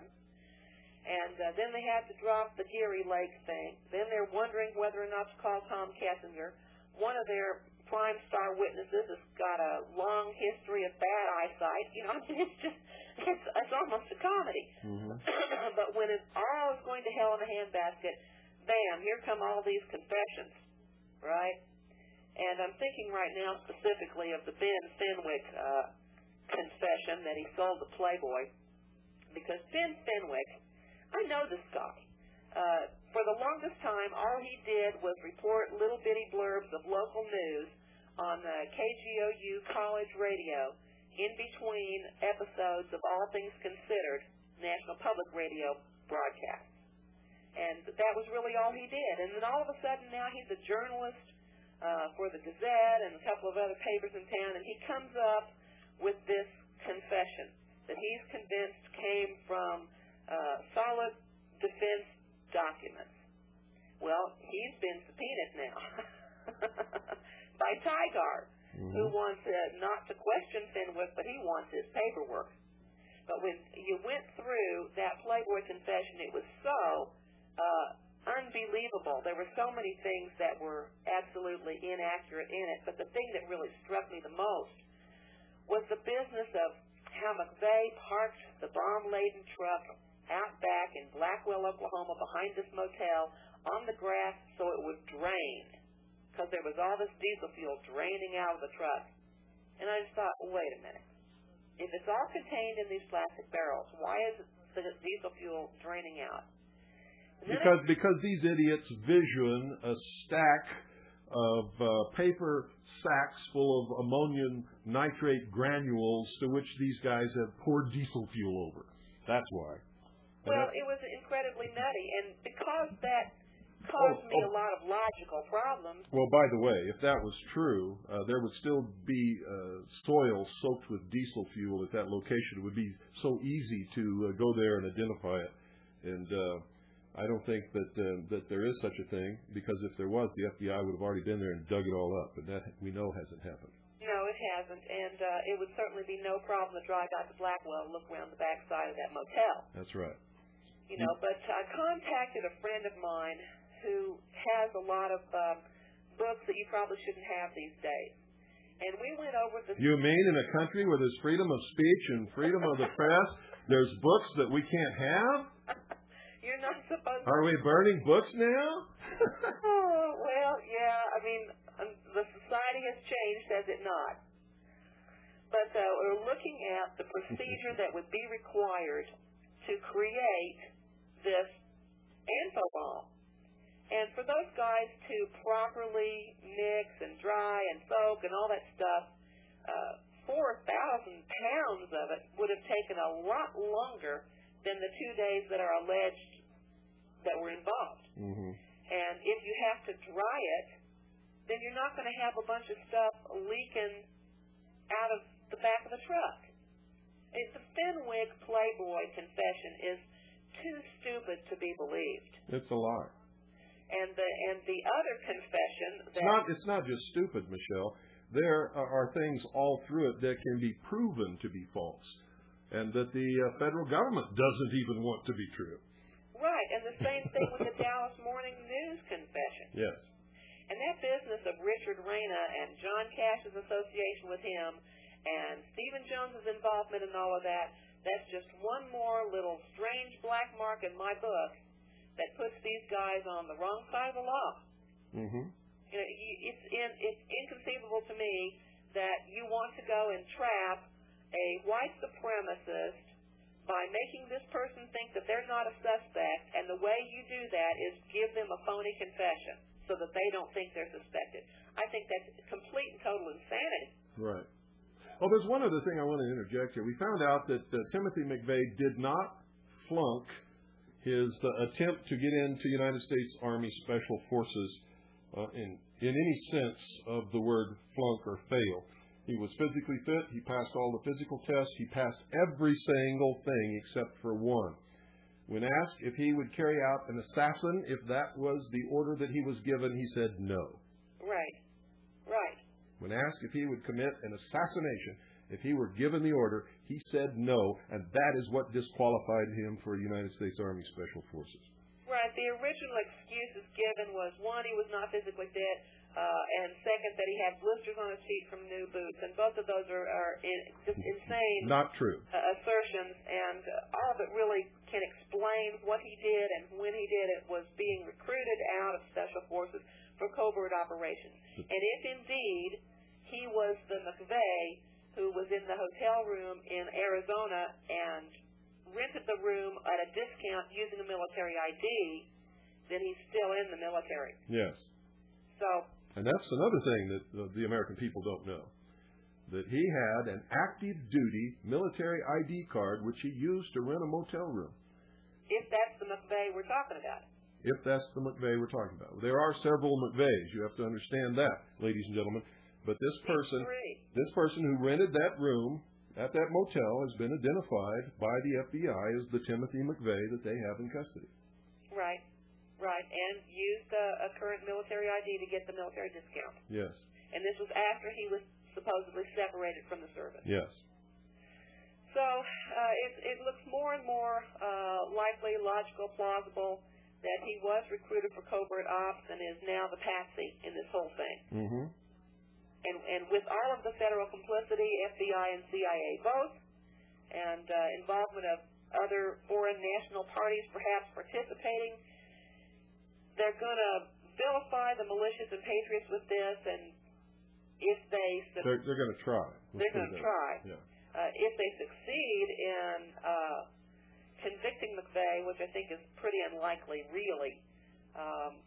And uh, then they had to drop the Geary Lake thing. Then they're wondering whether or not to call Tom Kessinger. One of their prime star witnesses has got a long history of bad eyesight. You know, it's just, it's, it's almost a comedy.
Mm-hmm.
But when it all is going to hell in a handbasket, bam, here come all these confessions, right? And I'm thinking right now specifically of the Ben Fenwick uh, confession that he sold to Playboy. Because Ben Fenwick, I know this guy. Uh, for the longest time, all he did was report little bitty blurbs of local news on the K G O U college radio in between episodes of All Things Considered, National Public Radio broadcasts. And that was really all he did. And then all of a sudden now he's a journalist uh, for the Gazette and a couple of other papers in town, and he comes up with this confession that he's convinced came from Uh, solid defense documents. Well, he's been subpoenaed now by Tigard, mm-hmm. who wants uh, not to question Fenwick, but he wants his paperwork. But when you went through that Playboy confession, it was so uh, unbelievable. There were so many things that were absolutely inaccurate in it, but the thing that really struck me the most was the business of how McVeigh parked the bomb-laden truck out back in Blackwell, Oklahoma, behind this motel, on the grass so it would drain, because there was all this diesel fuel draining out of the truck. And I just thought, well, wait a minute. If it's all contained in these plastic barrels, why is the diesel fuel draining out?
Because I, because these idiots vision a stack of uh, paper sacks full of ammonium nitrate granules to which these guys have poured diesel fuel over. That's why.
Well, it was incredibly nutty, and because that caused oh, me oh. a lot of logical problems.
Well, by the way, if that was true, uh, there would still be uh, soil soaked with diesel fuel at that location. It would be so easy to uh, go there and identify it. And uh, I don't think that uh, that there is such a thing, because if there was, the F B I would have already been there and dug it all up, and that we know hasn't happened.
No, it hasn't, and uh, it would certainly be no problem to drive out to Blackwell and look around the backside of that motel.
That's right.
You know, but I contacted a friend of mine who has a lot of um, books that you probably shouldn't have these days. And we went over the...
You mean in a country where there's freedom of speech and freedom of the press, there's books that we can't have?
You're not supposed to...
Are we burning books now?
Oh, well, yeah, I mean, um, the society has changed, has it not? But uh, we're looking at the procedure that would be required to create this infobomb. And for those guys to properly mix and dry and soak and all that stuff, uh, four thousand pounds of it would have taken a lot longer than the two days that are alleged that were involved.
Mm-hmm.
And if you have to dry it, then you're not going to have a bunch of stuff leaking out of the back of the truck. It's the Fenwick Playboy confession is too stupid to be believed.
It's a lie.
And the and the other confession that...
It's not, it's not just stupid, Michelle. There are, are things all through it that can be proven to be false, and that the uh, federal government doesn't even want to be true.
Right, and the same thing with the Dallas Morning News confession.
Yes.
And that business of Richard Reyna and John Cash's association with him And Stephen Jones's involvement in all of that, that's just one more little strange black mark in my book that puts these guys on the wrong side of the law.
Mm-hmm.
You know, it's, in, it's inconceivable to me that you want to go and trap a white supremacist by making this person think that they're not a suspect, and the way you do that is give them a phony confession so that they don't think they're suspected. I think that's complete and total insanity.
Right. Well, there's one other thing I want to interject here. We found out that uh, Timothy McVeigh did not flunk his uh, attempt to get into United States Army Special Forces uh, in, in any sense of the word flunk or fail. He was physically fit. He passed all the physical tests. He passed every single thing except for one. When asked if he would carry out an assassin, if that was the order that he was given, he said no.
Right. Right.
When asked if he would commit an assassination, if he were given the order, he said no, and that is what disqualified him for United States Army Special Forces.
Right. The original excuses given was, one, he was not physically fit, Uh, and second, that he had blisters on his feet from new boots. And both of those are, are in, just insane
Not true.
Uh, assertions. And uh, all of it really can explain what he did and when he did it was being recruited out of Special Forces for covert operations. And if indeed he was the McVeigh who was in the hotel room in Arizona and rented the room at a discount using a military I D, then he's still in the military.
Yes.
So...
And that's another thing that uh, the American people don't know, that he had an active duty military I D card which he used to rent a motel room.
If that's the McVeigh we're talking about.
If that's the McVeigh we're talking about. There are several McVeighs. You have to understand that, ladies and gentlemen. But this person, this person who rented that room at that motel has been identified by the F B I as the Timothy McVeigh that they have in custody.
Right. Right, and used a, a current military I D to get the military discount.
Yes.
And this was after he was supposedly separated from the service.
Yes.
So uh, it, it looks more and more uh, likely, logical, plausible that he was recruited for covert ops and is now the patsy in this whole thing.
Mm-hmm.
And, and with all of the federal complicity, F B I and C I A both, and uh, involvement of other foreign national parties perhaps participating, they're going to vilify the militias and patriots with this, and if they... Su-
they're they're going to try.
They're going to try.
Yeah.
Uh, if they succeed in uh, convicting McVeigh, which I think is pretty unlikely, really, um,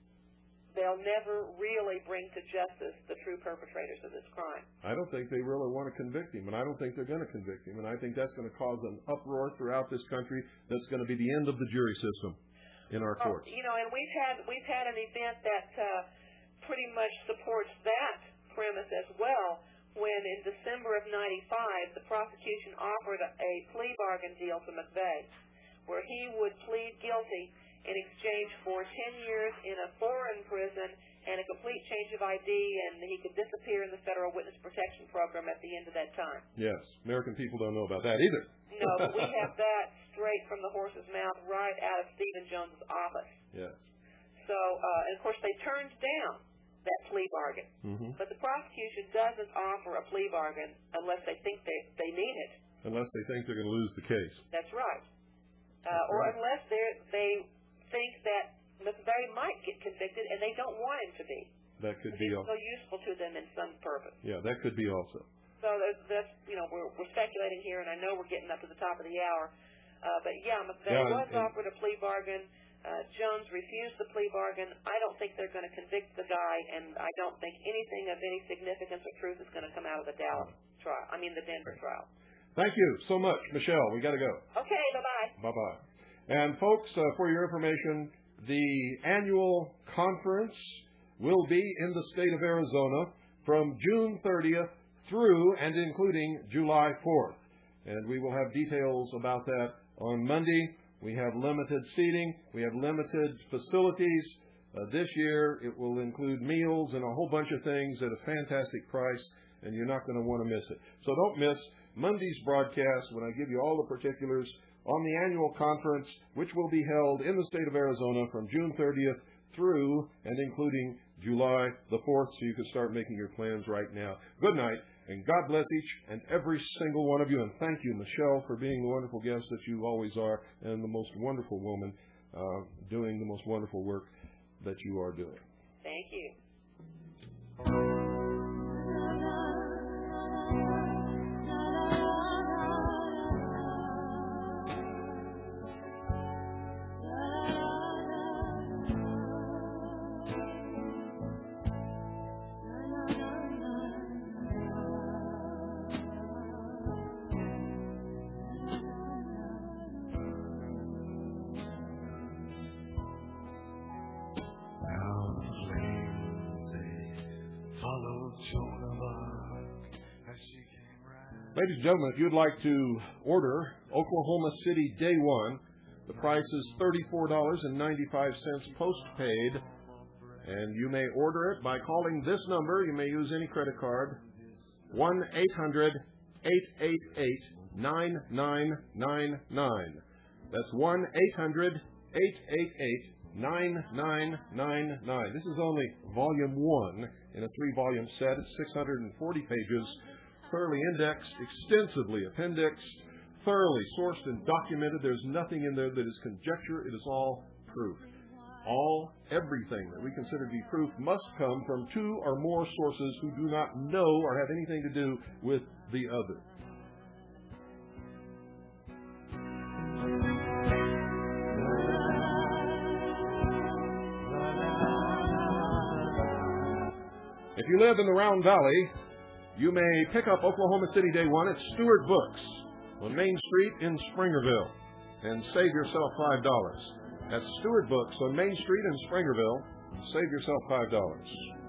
they'll never really bring to justice the true perpetrators of this crime.
I don't think they really want to convict him, and I don't think they're going to convict him, and I think that's going to cause an uproar throughout this country that's going to be the end of the jury system in our
well,
courts.
You know, and we've had we've had an event that uh, pretty much supports that premise as well. When in December of ninety-five, the prosecution offered a, a plea bargain deal to McVeigh, where he would plead guilty in exchange for ten years in a foreign prison and a complete change of I D, and he could disappear in the Federal Witness Protection Program at the end of that time.
Yes, American people don't know about that either.
No, but we have that straight from the horse's mouth right out of Stephen Jones's office.
Yes.
So, uh, and of course, they turned down that plea bargain.
Mm-hmm.
But the prosecution doesn't offer a plea bargain unless they think they, they need it.
Unless they think they're going to lose the case.
That's right. Uh,
That's
or
right.
unless they think that McVeigh might get convicted and they don't want him to be.
That could be
He's
also.
so useful to them in some purpose.
Yeah, that could be also.
So that's, that's you know, we're, we're speculating here, and I know we're getting up to the top of the hour. Uh, but, yeah, McVeigh
Yeah,
was
and,
offered a plea bargain. Uh, Jones refused the plea bargain. I don't think they're going to convict the guy, and I don't think anything of any significance or truth is going to come out of the Dallas trial. I mean, the Denver trial.
Thank you so much, Michelle. We got to go.
Okay, bye-bye.
Bye-bye. And, folks, uh, for your information, the annual conference will be in the state of Arizona from June thirtieth through and including July fourth. And we will have details about that on Monday. We have limited seating. We have limited facilities. Uh, this year, it will include meals and a whole bunch of things at a fantastic price, and you're not going to want to miss it. So don't miss Monday's broadcast when I give you all the particulars on the annual conference, which will be held in the state of Arizona from June thirtieth through and including July the fourth, so you can start making your plans right now. Good night, And God bless each and every single one of you. And thank you, Michelle, for being the wonderful guest that you always are and the most wonderful woman uh, doing the most wonderful work that you are doing.
Thank you.
Ladies and gentlemen, if you'd like to order Oklahoma City Day One, the price is thirty-four dollars and ninety-five cents postpaid, and you may order it by calling this number. You may use any credit card, one eight hundred eight eight eight nine nine nine nine. That's one eight hundred eight eight eight nine nine nine nine. This is only volume one in a three-volume set. It's six hundred forty pages. Thoroughly indexed, extensively appendixed, thoroughly sourced and documented. There's nothing in there that is conjecture. It is all proof. All, everything that we consider to be proof must come from two or more sources who do not know or have anything to do with the other. If you live in the Round Valley, you may pick up Oklahoma City Day One at Stewart Books on Main Street in Springerville and save yourself five dollars. That's Stewart Books on Main Street in Springerville. Save yourself five dollars.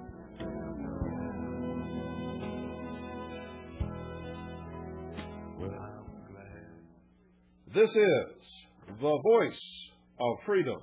This is the voice of freedom.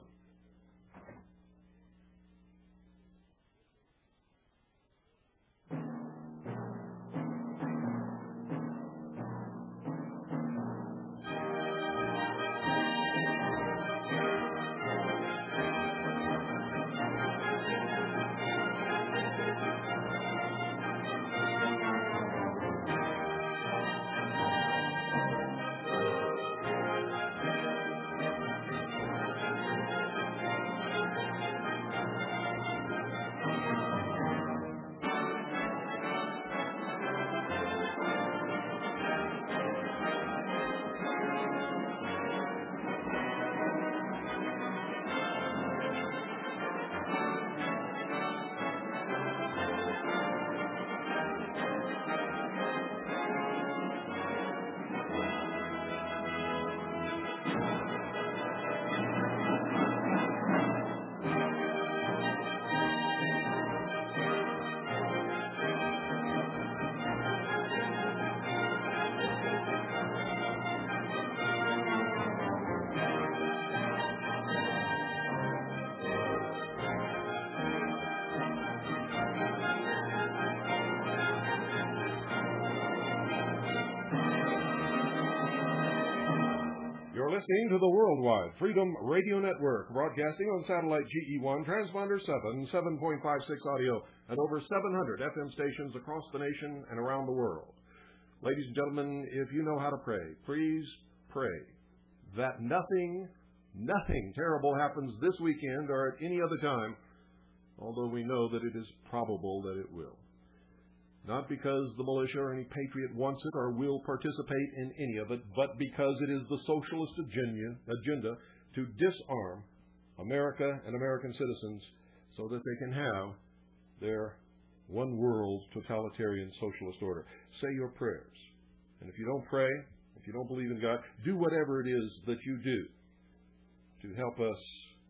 Listening to the Worldwide Freedom Radio Network, broadcasting on satellite G E one, transponder seven, seven point five six audio, and over seven hundred F M stations across the nation and around the world. Ladies and gentlemen, if you know how to pray, please pray that nothing, nothing terrible happens this weekend or at any other time, although we know that it is probable that it will. Not because the militia or any patriot wants it or will participate in any of it, but because it is the socialist agenda, agenda to disarm America and American citizens so that they can have their one world totalitarian socialist order. Say your prayers. And if you don't pray, if you don't believe in God, do whatever it is that you do to help us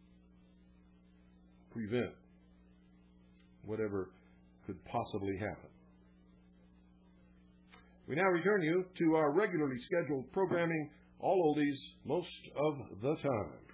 prevent whatever could possibly happen. We now return you to our regularly scheduled programming, all oldies, most of the time.